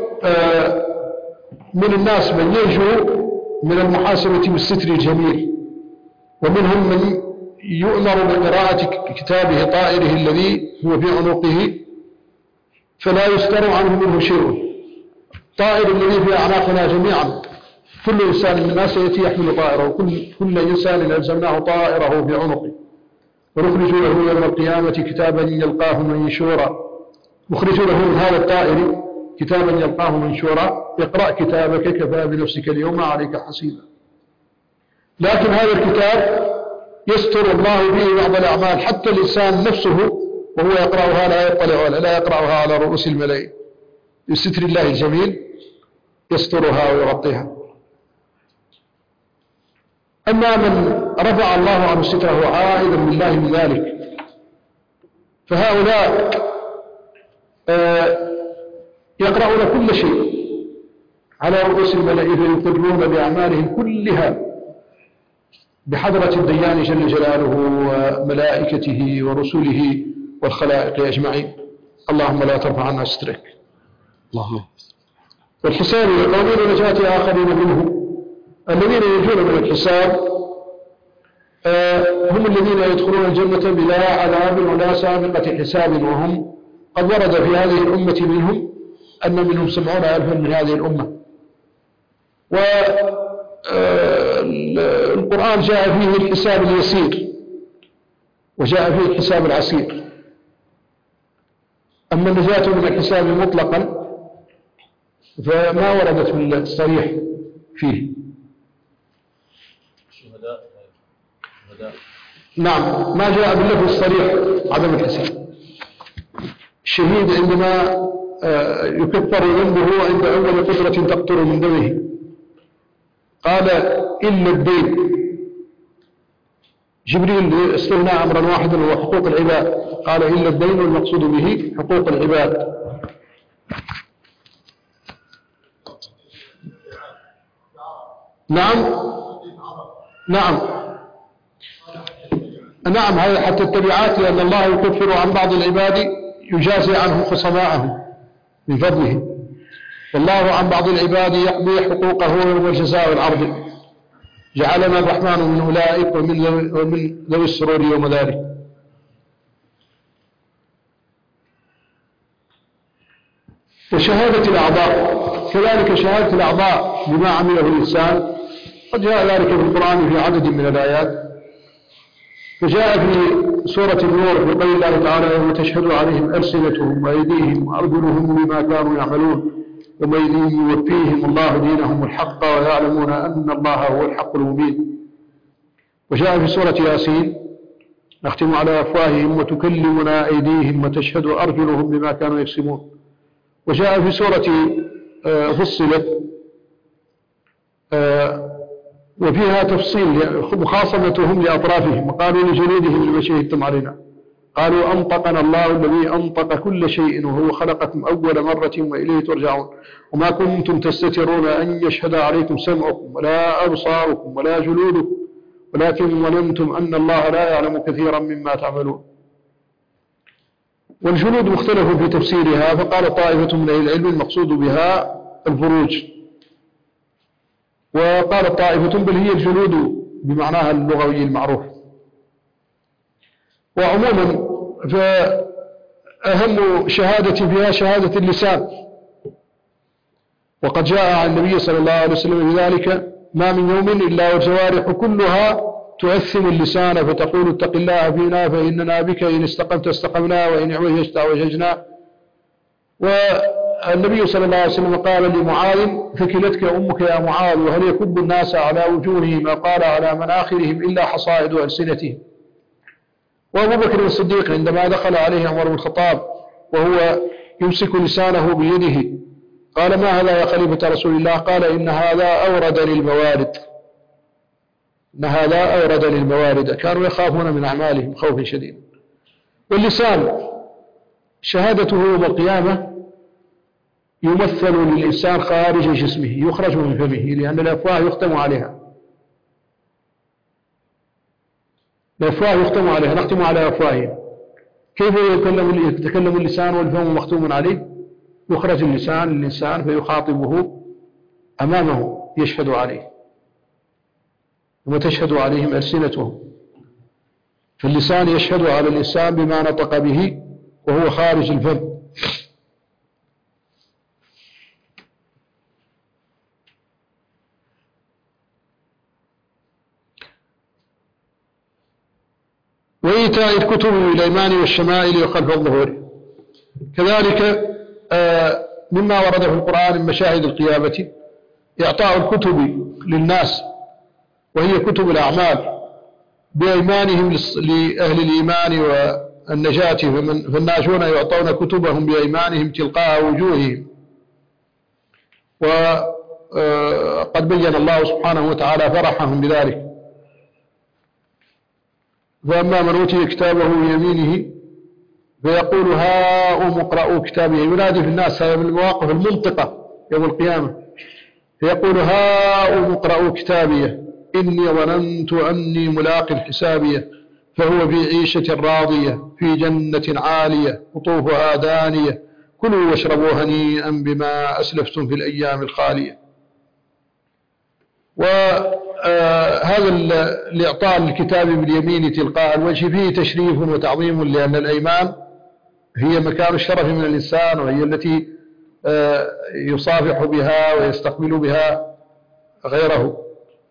من الناس من ينجو من المحاسبة بالستر الجميل، ومنهم من يؤمر بقراءة كتابه طائره الذي هو في عنقه فلا يستر عنه منه شيء. طائر الذي في أعناقنا جميعا، كل إنسان من الناس يأتي يحمل طائره، كل إنسان ألزمناه طائره في عنقه، ونخرج له يوم القيامة كتابا يلقاه منشورا. نخرج له من هذا الطائر كتابا يلقاه منشورا: اقرأ كتابك كفى بنفسك اليوم عليك حسيبا. لكن هذا الكتاب يستر الله به بعض الأعمال، حتى الإنسان نفسه وهو يقرأها لا يقرأها على رؤوس الملائكة، بستر الله الجميل يسترها ويغطيها. أما من رفع الله عنه ستره عائدا بالله من ذلك فهؤلاء يقرأون كل شيء على رؤوس الملائكة، يقرون بأعمالهم كلها بحضرة الديان جل جلاله وملائكته ورسله والخلائق أجمعين. اللهم لا ترفع عنا سترك. اللهم. والحساب لقوم ونجاة آخرين منهم، الذين ينجون من الحساب هم الذين يدخلون الجنة بلا عذاب ولا سابقة حساب، وهم قد ورد في هذه الأمة منهم أن منهم 70,000 من هذه الأمة. القرآن جاء فيه الحساب اليسير وجاء فيه الحساب العسير. أما النجاة من الحساب مطلقا فما وردت في الصريح فيه. شهداء نعم، ما جاء باللفظ الصريح عدم الحساب. الشهيد عندما يكفر ذنبه عند أول قطرة تقطر من دمه قال إلا الدين. جبريل استثنى أمرا واحدا وهو حقوق العباد، قال إلا الدين والمقصود به حقوق العباد. نعم، هذا حتى التبعات، لأن الله يكفر عن بعض العباد يجازي عنه خصماءه من فضله، والله عن بعض العباد يقضي حقوقه يوم الجزاء والعرض. جعلنا الرحمن من أولئك ومن ذوي السرور يوم ذلك. وشهادة الأعضاء كذلك، شهادة الأعضاء بما عمله الإنسان قد جاء ذلك في القرآن في عدد من الآيات. فجاء في سورة النور في قول الله تعالى يوم تشهد عليهم ألسنتهم وأيديهم وأرجلهم بما كانوا يعملون يومئذ يوفيهم الله دينهم الحق ويعلمون أن الله هو الحق المبين. وجاء في سورة ياسين نختم على أفواههم وتكلمنا أيديهم وتشهد أرجلهم بما كانوا يكسبون. وجاء في سورة فصلت وفيها تفصيل مخاصمتهم لأطرافهم وقالوا لجلودهم لما شهدتم علينا قالوا أنطقنا الله الذي أنطق كل شيء وهو خلقكم أول مرة وإليه ترجعون وما كنتم تستترون أن يشهد عليكم سمعكم ولا أبصاركم ولا جلودكم ولكن ظننتم أن الله لا يعلم كثيرا مما تعملون. والجلود مختلف في تفسيرها، فقال طائفة من أهل العلم المقصود بها الفروج، وقال طائفة بل هي الجلود بمعناها اللغوي المعروف. وعموما فأهم شهادة فيها شهادة اللسان، وقد جاء عن النبي صلى الله عليه وسلم بذلك ما من يوم إلا والجوارح كلها تؤثم اللسان فتقول اتق الله فينا فإننا بك إن استقمت استقمنا وإن عوججت عوججنا. والنبي صلى الله عليه وسلم قال لمعاذ ثكلتك أمك يا معاذ وهل يكب الناس على وجوههم قال على مناخرهم إلا حصائد ألسنتهم. وأبو بكر الصديق عندما دخل عليه عمر بن الخطاب وهو يمسك لسانه بيده قال ما هذا يا خليفة رسول الله؟ قال إن هذا أورد للموارد، كانوا يخافون من أعمالهم خوفا شديدا. واللسان شهادته يوم القيامة يمثل للإنسان خارج جسمه يخرج من فمه، لأن الأفواه يختم عليها، نختم على أفواههم. كيف يتكلم اللسان والفم مختوم عليه؟ يخرج اللسان للإنسان فيخاطبه أمامه يشهد عليه، وتشهد عليهم ألسنتهم. فاللسان يشهد على الإنسان بما نطق به وهو خارج الفم. وإيتاء الكتب بالأيمان والشمائل وخلف الظهور. كذلك مما ورد في القرآن من مشاهد القيامة إعطاء الكتب للناس وهي كتب الأعمال بأيمانهم لأهل الإيمان والنجاة، فالناجون يعطون كتبهم بأيمانهم تلقاء وجوههم. وقد بين الله سبحانه وتعالى فرحهم بذلك. فأما من أوتي كتابه بيمينه فيقول هاؤم اقرءوا كتابه، ينادي في الناس، هذا من المواقف المنطقة يوم القيامة، فيقول هاؤم اقرءوا كتابي إني ظننت أني ملاق حسابيه فهو في عيشة راضية في جنة عالية قطوفها دانية كلوا واشربوا هنيئا بما أسلفتم في الأيام الخالية. وهذا الإعطاء الكتاب باليمين تلقاء الوجه فيه تشريف وتعظيم، لأن الأيمان هي مكان الشرف من الإنسان، وهي التي يصافح بها ويستقبل بها غيره.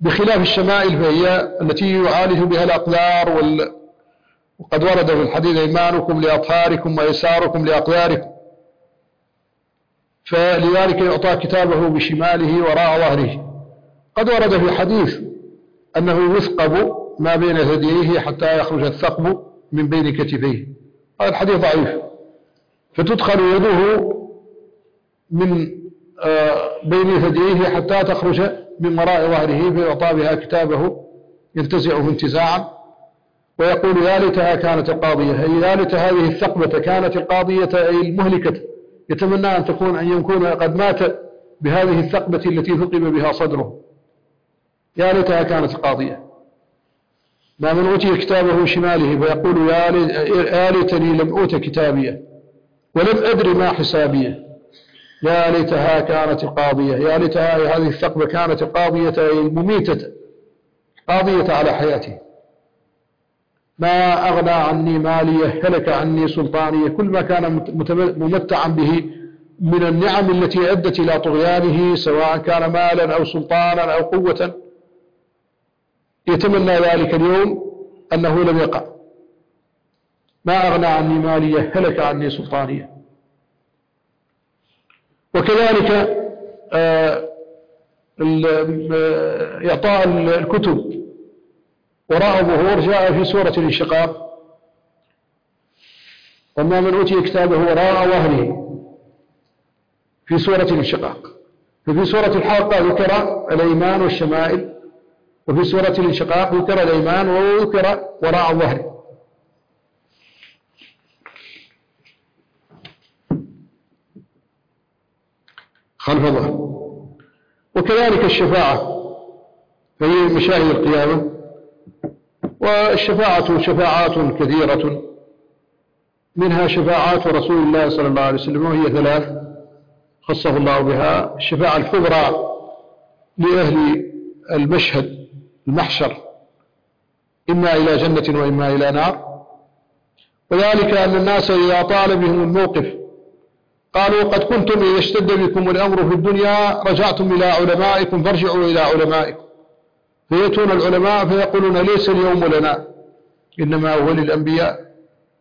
بخلاف الشمائل فهي التي يعالج بها الأقدار وقد ورد في الحديث أيمانكم لأطهاركم ويساركم لأقداركم، فلذلك يعطى كتابه بشماله وراء ظهره. قد ورد في حديث أنه يثقب ما بين ثدييه حتى يخرج الثقب من بين كتفيه، هذا الحديث ضعيف، فتدخل يده من بين ثدييه حتى تخرج من وراء ظهره، فيعطى بها كتابه ينتزعه انتزاعا ويقول يا ليتها كانت القاضية، أي يا ليت هذه الثقبة كانت القاضية أي المهلكة، يتمنى أن يكون قد مات بهذه الثقبة التي ثقب بها صدره، يا ليتها كانت القاضية. ما من أوتي كتابه شماله فيقول يا ليتني لم أوت كتابيه ولم أدر ما حسابيه، يا ليتها كانت القاضية، يا ليتها هذه الثقبة كانت القاضية أي المميتة، قاضية على حياته. ما أغنى عني ماليه، هلك عني سلطانيه، كل ما كان ممتعا به من النعم التي أدت إلى طغيانه سواء كان مالا أو سلطانا أو قوة، يتمنى ذلك اليوم أنه لم يقع. ما أغنى عني ماليه، هلك عني سلطانيه. وكذلك إعطاء الكتب وراء ظهور جاء في سورة الانشقاق وما من أوتي كتابه وراء ظهره في سورة الانشقاق. ففي سورة الحاقة ذكر الأيمان والشمائل، وفي سورة الانشقاق ذكر الأيمان وذكر وراء ظهره. خلف ظهر. وكذلك الشفاعة فهي مشاهد القيامة، والشفاعة شفاعات كثيرة، منها شفاعات رسول الله صلى الله عليه وسلم وهي 3 خصه الله بها: الشفاعة الكبرى لأهل المشهد المحشر إما إلى جنة وإما إلى نار، وذلك أن الناس إذا طال بهم الموقف قالوا قد كنتم إذا اشتد بكم الأمر في الدنيا رجعتم إلى علمائكم فارجعوا إلى علمائكم، فيأتون العلماء فيقولون ليس اليوم لنا إنما هو للأنبياء،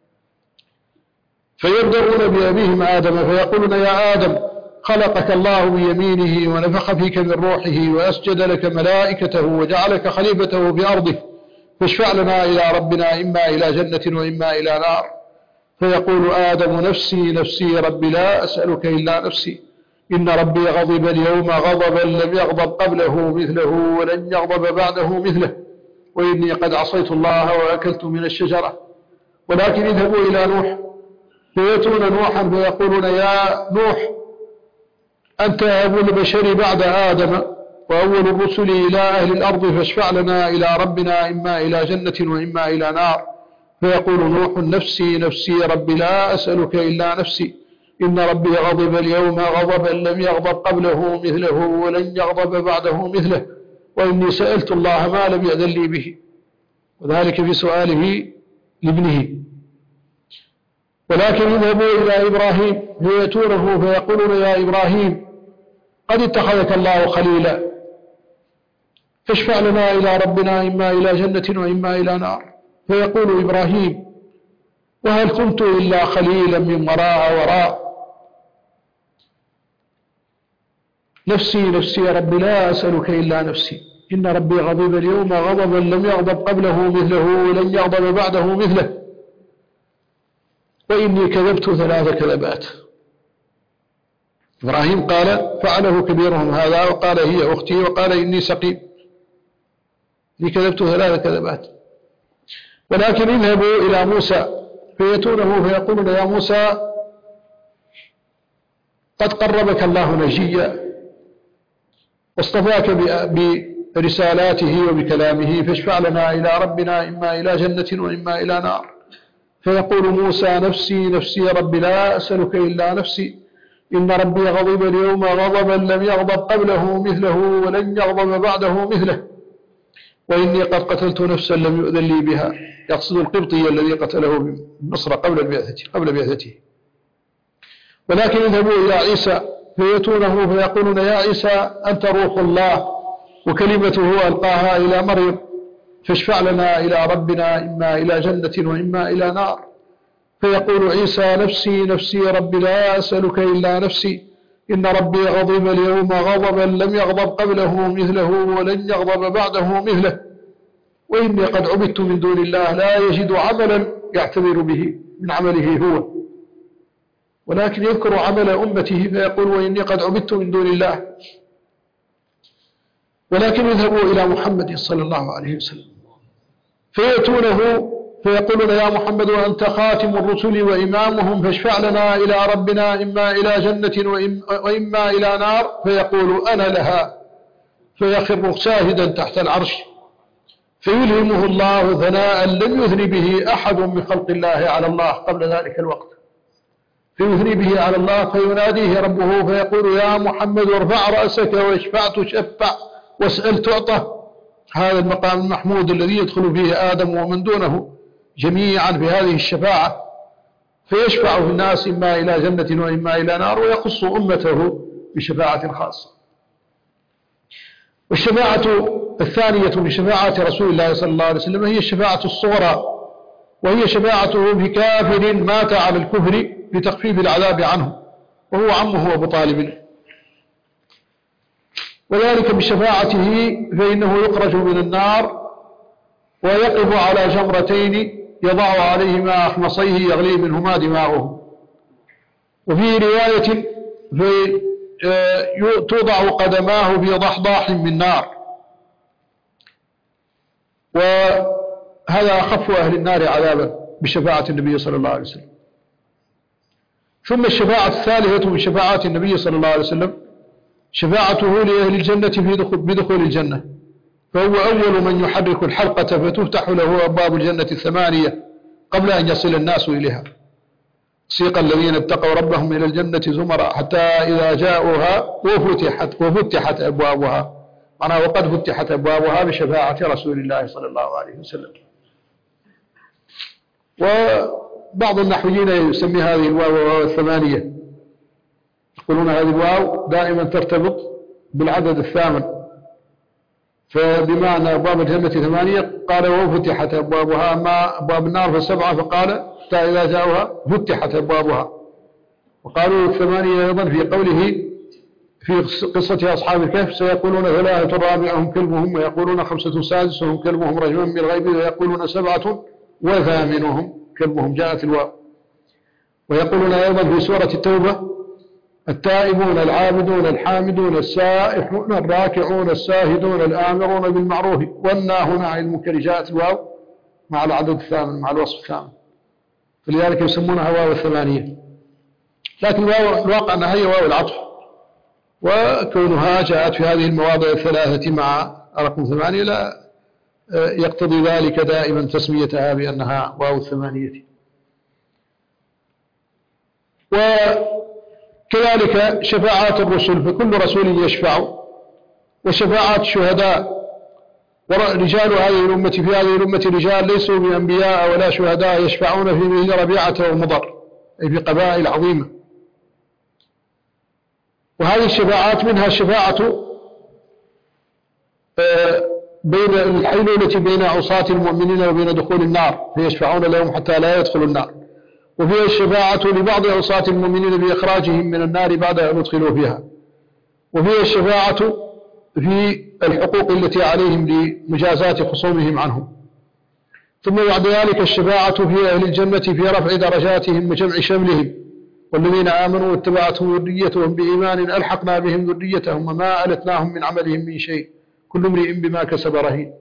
فيبدأون بأبيهم آدم فيقولون يا آدم خلقك الله بيمينه ونفخ فيك من روحه وأسجد لك ملائكته وجعلك خليفته في أرضه، فاشفع لنا إلى ربنا إما إلى جنة وإما إلى نار. فيقول آدم نفسي نفسي ربي لا أسألك إلا نفسي، إن ربي غضب اليوم غضبا لم يغضب قبله مثله ولن يغضب بعده مثله، وإني قد عصيت الله وأكلت من الشجرة. ولكن اذهبوا إلى نوح فيأتون نوحا فيقولون يا نوح أنت أبو البشر بعد آدم وأول الرسل إلى أهل الأرض، فاشفع لنا إلى ربنا إما إلى جنة وإما إلى نار. فيقول نوح نفسي نفسي ربي لا أسألك إلا نفسي، إن ربي غضب اليوم غضبا لم يغضب قبله مثله ولن يغضب بعده مثله، وإني سألت الله ما لم يأذن لي به، وذلك في سؤاله لابنه. ولكن اذهبوا إلى إبراهيم فيأتونه فيقولون يا إبراهيم قد اتخذك الله خليلا، فاشفع لنا إلى ربنا إما إلى جنة وإما إلى نار. فيقول إبراهيم وهل كنت إلا خليلا من وراء نفسي نفسي ربي لا أسألك إلا نفسي، إن ربي غضب اليوم غضبا لم يغضب قبله مثله ولن يغضب بعده مثله، وإني كذبت 3 كذبات. إبراهيم قال فعله كبيرهم هذا، وقال هي أختي، وقال إني سقيم، إني كذبت 3 كذبات. ولكن اذهبوا إلى موسى فيأتونه فيقولون يا موسى قد قربك الله نجيا واصطفاك برسالاته وبكلامه، فاشفع لنا إلى ربنا إما إلى جنة وإما إلى نار. فيقول موسى نفسي نفسي ربي لا أسألك إلا نفسي، إن ربي غضب اليوم غضبا لم يغضب قبله مثله ولن يغضب بعده مثله، وإني قد قتلت نفسا لم يؤذن لي بها، يقصد القبطي الذي قتله بمصر قبل بعثته. ولكن اذهبوا إلى عيسى فيأتونه فيقولون يا عيسى أنت روح الله وكلمته ألقاها إلى مريم، فاشفع لنا إلى ربنا إما إلى جنة وإما إلى نار. فيقول عيسى نفسي نفسي رب لا أسألك إلا نفسي، إن ربي غضب اليوم غضبا لم يغضب قبله مثله ولن يغضب بعده مثله، وإني قد عبدت من دون الله لا يجد عملا يعتبر به من عمله هو، ولكن يذكر عمل أمته فيقول وإني قد عبدت من دون الله، ولكن اذهبوا إلى محمد صلى الله عليه وسلم فيأتونه فيقولون يا محمد وأنت خاتم الرسل وإمامهم فاشفع لنا إلى ربنا إما إلى جنة وإما إلى نار، فيقول أنا لها، فيخر شاهدا تحت العرش، فيلهمه الله ثناء لم يثني به أحد من خلق الله على الله قبل ذلك الوقت، فيثني به على الله، فيناديه ربه فيقول يا محمد ارفع رأسك واشفع تشفع واسأل تعطى. هذا المقام المحمود الذي يدخل فيه آدم ومن دونه جميعا بهذه الشفاعة، فيشفع في الناس إما إلى جنة وإما إلى نار، ويخص أمته بشفاعة خاصة. والشفاعة الثانية من شفاعة رسول الله صلى الله عليه وسلم هي الشفاعة الصغرى، وهي شفاعته بكافر مات على الكفر لتخفيف العذاب عنه، وهو عمه أبو طالب، وذلك بشفاعته فإنه يخرج من النار ويقف على جمرتين يضع عليهما أخمصيه يغلي منهما دماغه. وفي رواية توضع قدماه في ضحضاح من نار، وهذا أخف أهل النار عذابا بشفاعة النبي صلى الله عليه وسلم. ثم الشفاعة الثالثة من شفاعات النبي صلى الله عليه وسلم شفاعته لأهل الجنة بدخول الجنة، فهو أول من يحرك الحلقة فتفتح له أبواب الجنة 8 قبل أن يصل الناس إليها. سيق الذين اتقوا ربهم إلى الجنة زمرا حتى إذا جاءوها وفتحت أبوابها، معناه وقد فتحت أبوابها بشفاعة رسول الله صلى الله عليه وسلم. وبعض النحويين يسمي هذه الواو 8، يقولون هذه الواو دائما ترتبط بالعدد 8، فبمعنى أبواب الجنة 8 قال وفتحت أبوابها، أما أبواب النار ف7 فقال حتى إذا جاءوها فتحت أبوابها. وقالوا 8 أيضا في قوله في قصة أصحاب الكهف سيقولون 3 رابعهم كلبهم ويقولون 5 سادسهم كلبهم رجما بالغيب ويقولون 7 وثامنهم كلبهم، جاءت الواو. ويقولون أيضا في سورة التوبة التائبون العابدون الحامدون السائحون الراكعون الساهدون الآمرون بالمعروف والناهون عن المنكر، جاءت الواو مع العدد 8 مع الوصف 8، فلذلك يسمونها واو 8. لكن الواقع أنها هي واو العطف، وكونها جاءت في هذه المواضع 3 مع رقم 8 لا يقتضي ذلك دائما تسميتها بأنها واو 8. وكذلك شفاعات الرسل، فكل رسول يشفع، وشفاعات الشهداء، ورجال هذه الأمة في هذه الأمة رجال ليسوا بأنبياء ولا شهداء يشفعون في مثل ربيعة ومضر، أي في قبائل عظيمة. وهذه الشفاعات منها الشفاعة بين الحيلولة بين عصاة المؤمنين وبين دخول النار فيشفعون لهم حتى لا يدخلوا النار، وفيها الشفاعة لبعض عصاة المؤمنين بإخراجهم من النار بعد أن يدخلوا فيها، وفيها الشفاعة في الحقوق التي عليهم لمجازات خصومهم عنهم. ثم بعد ذلك الشفاعة في أهل الجنة في رفع درجاتهم وجمع شملهم، والذين آمنوا واتبعتهم ذريتهم بإيمان ألحقنا بهم ذريتهم وما ألتناهم من عملهم من شيء كل امرئ بما كسب رهين.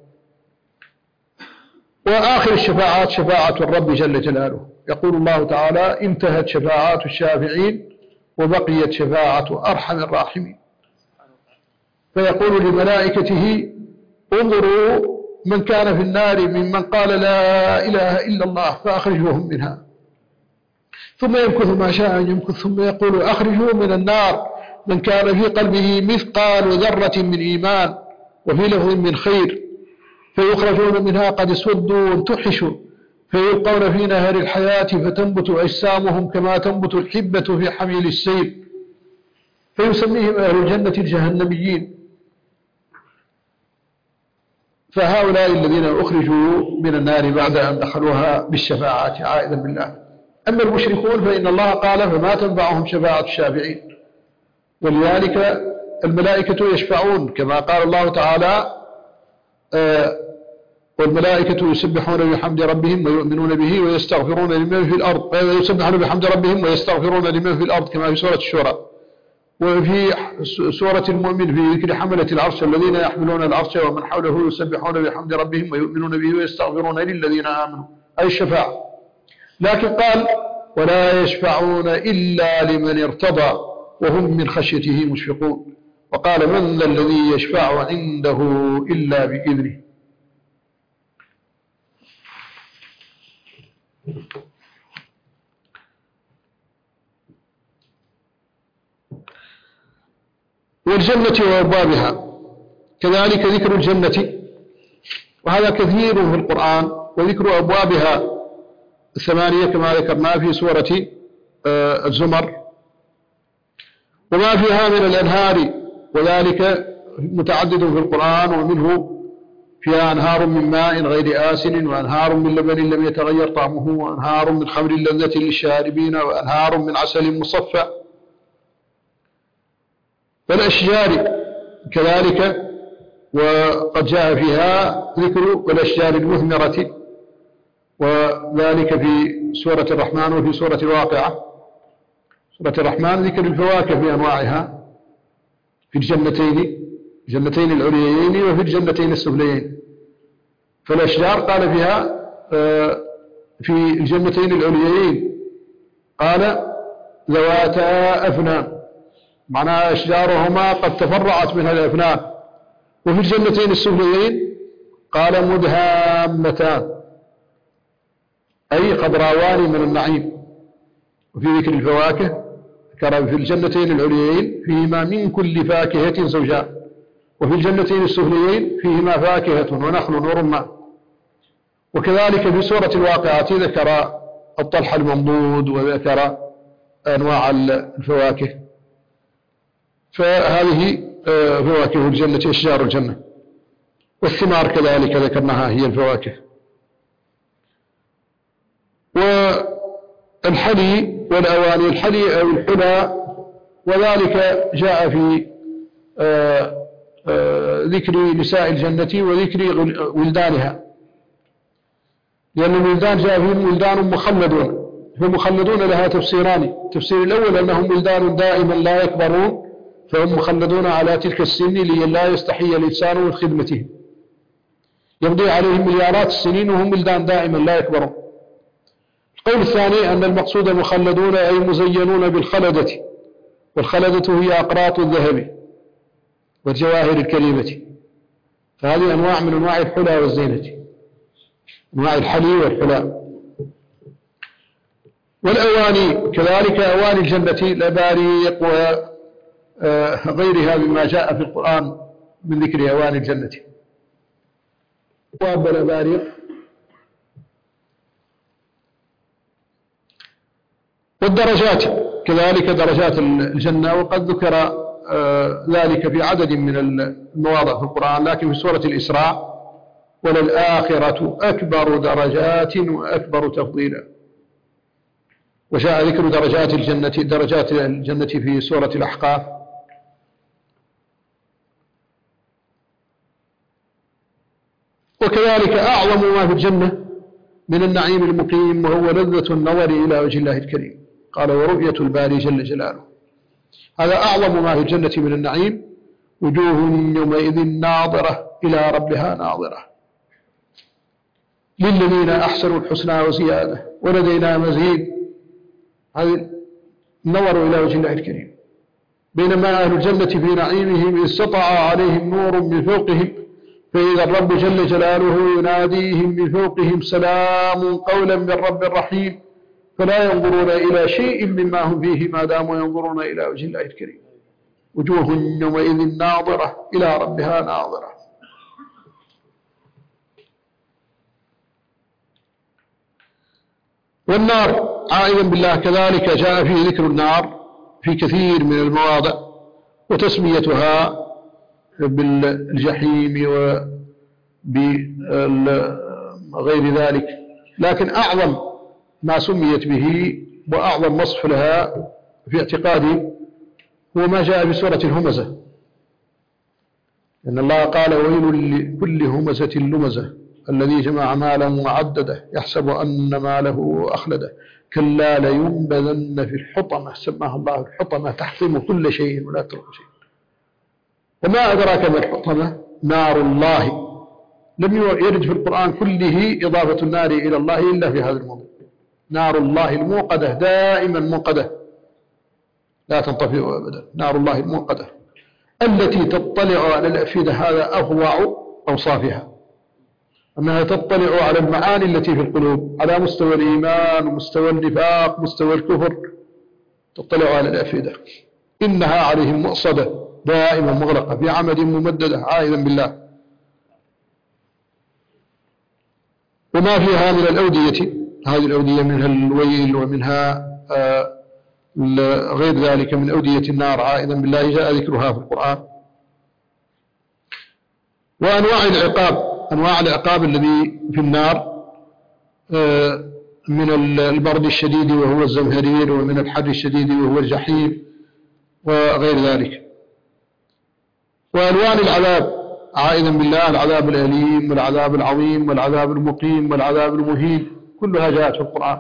وآخر الشفاعات شفاعة الرب جل جلاله، يقول الله تعالى انتهت شفاعات الشافعين وبقيت شفاعة أرحم الراحمين، فيقول لملائكته انظروا من كان في النار ممن قال لا إله إلا الله فأخرجوهم منها، ثم يمكث ما شاء أن يمكث، ثم يقول أخرجوا من النار من كان في قلبه مثقال ذرة من إيمان وفي لفظ من خير، فيخرجون منها قد اسودوا وانتحشوا، فيلقون في نهر الحياة فتنبت أجسامهم كما تنبت الحبة في حميل السيل، فيسميهم أهل الجنة الجهنميين. فهؤلاء الذين أخرجوا من النار بعد أن دخلوها بالشفاعة عائدا بالله. أما المشركون فإن الله قال فما تنفعهم شفاعة الشافعين، ولذلك الملائكة يشفعون كما قال الله تعالى والملائكة يسبحون بحمد ربهم ويؤمنون به ويستغفرون لمن في الأرض، يسبحون بحمد ربهم ويستغفرون لمن في الأرض كما في سورة الشورى. وفي سورة المؤمن في ذكر حملة العرش الذين يحملون العرش ومن حوله يسبحون بحمد ربهم ويؤمنون به ويستغفرون للذين آمنوا، أي الشفاعة. لكن قال ولا يشفعون إلا لمن ارتضى وهم من خشيته مشفقون، وقال من ذا الذي يشفع عنده إلا بإذنه. والجنة وأبوابها، كذلك ذكر الجنة وهذا كثير في القرآن، وذكر أبوابها 8 كما ذكرنا في سورة الزمر، وما فيها من الأنهار وذلك متعدد في القرآن، ومنه فيها أنهار من ماء غير آسن وأنهار من لبن لم يتغير طعمه وأنهار من خمر لذة للشاربين وأنهار من عسل مصفى. والأشجار كذلك وقد جاء فيها ذكر والأشجار المثمرة، وذلك في سورة الرحمن وفي سورة الواقعة. سورة الرحمن ذكر الفواكه بأنواعها في الجنتين العليين وفي الجنتين السفليين. فالأشجار قال فيها في الجنتين العليين قال ذواتا أفنان، معناها أشجارهما قد تفرعت منها الأفنان. وفي الجنتين السفليين قال مدهامتان، أي خضراوان من النعيم. وفي ذكر الفواكه ذكر في الجنتين العليين فيهما من كل فاكهة زوجان، وفي الجنتين السفليين فيهما فاكهة ونخل ورمان. وكذلك في سورة الواقعة ذكر الطلح الممدود وذكر أنواع الفواكه. فهذه فواكه الجنة أشجار الجنة، والثمار كذلك ذكرناها هي الفواكه. والحلي والأواني، الحلي أو الحلى، وذلك جاء في ذكر نساء الجنة وذكر ولدانها، لأن الولدان جاء فيهم ولدان مخلدون، فمخلدون لها تفسيران. التفسير الأول أنهم ولدان دائما لا يكبرون، فهم مخلدون على تلك السن لئلا يستحي الإنسان من خدمتهم، يمضي عليهم مليارات السنين وهم ولدان دائما لا يكبرون. القول الثاني أن المقصود مخلدون أي مزينون بالخلدة، والخلدة هي أقراط الذهب والجواهر الكريمة. فهذه أنواع من أنواع الحلى والزينة، أنواع الحلي والحلى. والأواني كذلك أواني الجنة الأباريق وغيرها مما جاء في القرآن من ذكر أواني الجنة. أبواب الأباريق والدرجات كذلك درجات الجنة، وقد ذكر ذلك في عدد من المواضع في القرآن، لكن في سورة الإسراء وللآخرة أكبر درجات وأكبر تفضيلا. وجاء ذكر درجات الجنة في سورة الأحقاف. وكذلك أعظم ما في الجنة من النعيم المقيم وهو لذة النظر إلى وجه الله الكريم، قال ورؤية الباري جل جلاله. هذا أعظم ما في الجنة من النعيم، وجوه يومئذ ناظرة إلى ربها ناظرة، للذين أحسنوا الحسنى وزيادة ولدينا مزيد. هذا النظر إلى وجه الله الكريم. بينما أهل الجنة في نعيمهم إذ سطع عليهم نور من فوقهم، فإذا الرب جل جلاله يناديهم من فوقهم سلام قولا من رب رحيم، فلا ينظرون إلى شيء مما هم فيه ما داموا ينظرون إلى وجه الله الكريم. وجوه يومئذ ناظرة إلى ربها ناظرة. والنار عائذا بالله كذلك جاء فيه ذكر النار في كثير من المواضع، وتسميتها بالجحيم بغير ذلك. لكن أعظم ما سميت به وأعظم وصف لها في اعتقادي هو ما جاء في سورة الهمزة، إن الله قال: ويل لكل همزة لمزة الذي جمع مالا وعدده يحسب أن ماله أخلده كلا لينبذن في الحطمة، سماها الله الحطمة، تحطم كل شيء ولا تترك شيء. وما أدراك ما الحطمة؟ نار الله. لم يرد في القرآن كله إضافة النار إلى الله إلا في هذا الموضوع. نار الله الموقدة دائما موقدة لا تنطفئ أبدا، نار الله الموقدة التي تطلع على الأفئدة، هذا أفظع أوصافها، أنها تطلع على المعاني التي في القلوب على مستوى الإيمان ومستوى النفاق مستوى الكفر، تطلع على الأفئدة. إنها عليهم مؤصدة دائما مغلقة في عمد ممددة عائذا بالله. وما فيها من الأودية، هذه الأودية منها الويل ومنها غير ذلك من أودية النار عائذا بالله، جاء ذكرها في القرآن. وأنواع العقاب، أنواع العقاب الذي في النار من البرد الشديد وهو الزمهرير، ومن الحر الشديد وهو الجحيم وغير ذلك. وألوان العذاب عائذا بالله، العذاب الأليم والعذاب العظيم والعذاب المقيم والعذاب المهين، كلها جاءت في القرآن.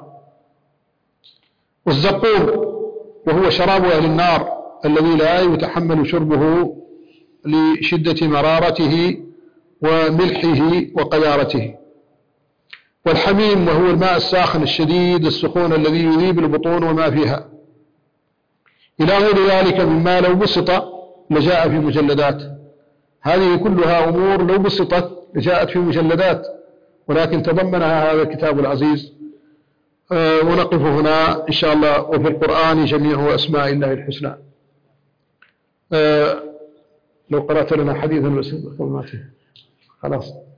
والزقوم وهو شراب أهل النار الذي لا يتحمل شربه لشدة مرارته وملحه وقذارته. والحميم وهو الماء الساخن الشديد السخون الذي يذيب البطون وما فيها، إلى غير ذلك مما لو بسط لجاء في مجلدات. هذه كلها أمور لو بسطت لجاءت في مجلدات، ولكن تضمنها هذا الكتاب العزيز. ونقف هنا إن شاء الله. وفي القرآن جميع أسماء الله الحسنى. لو قرأت لنا حديثا بس خلاص.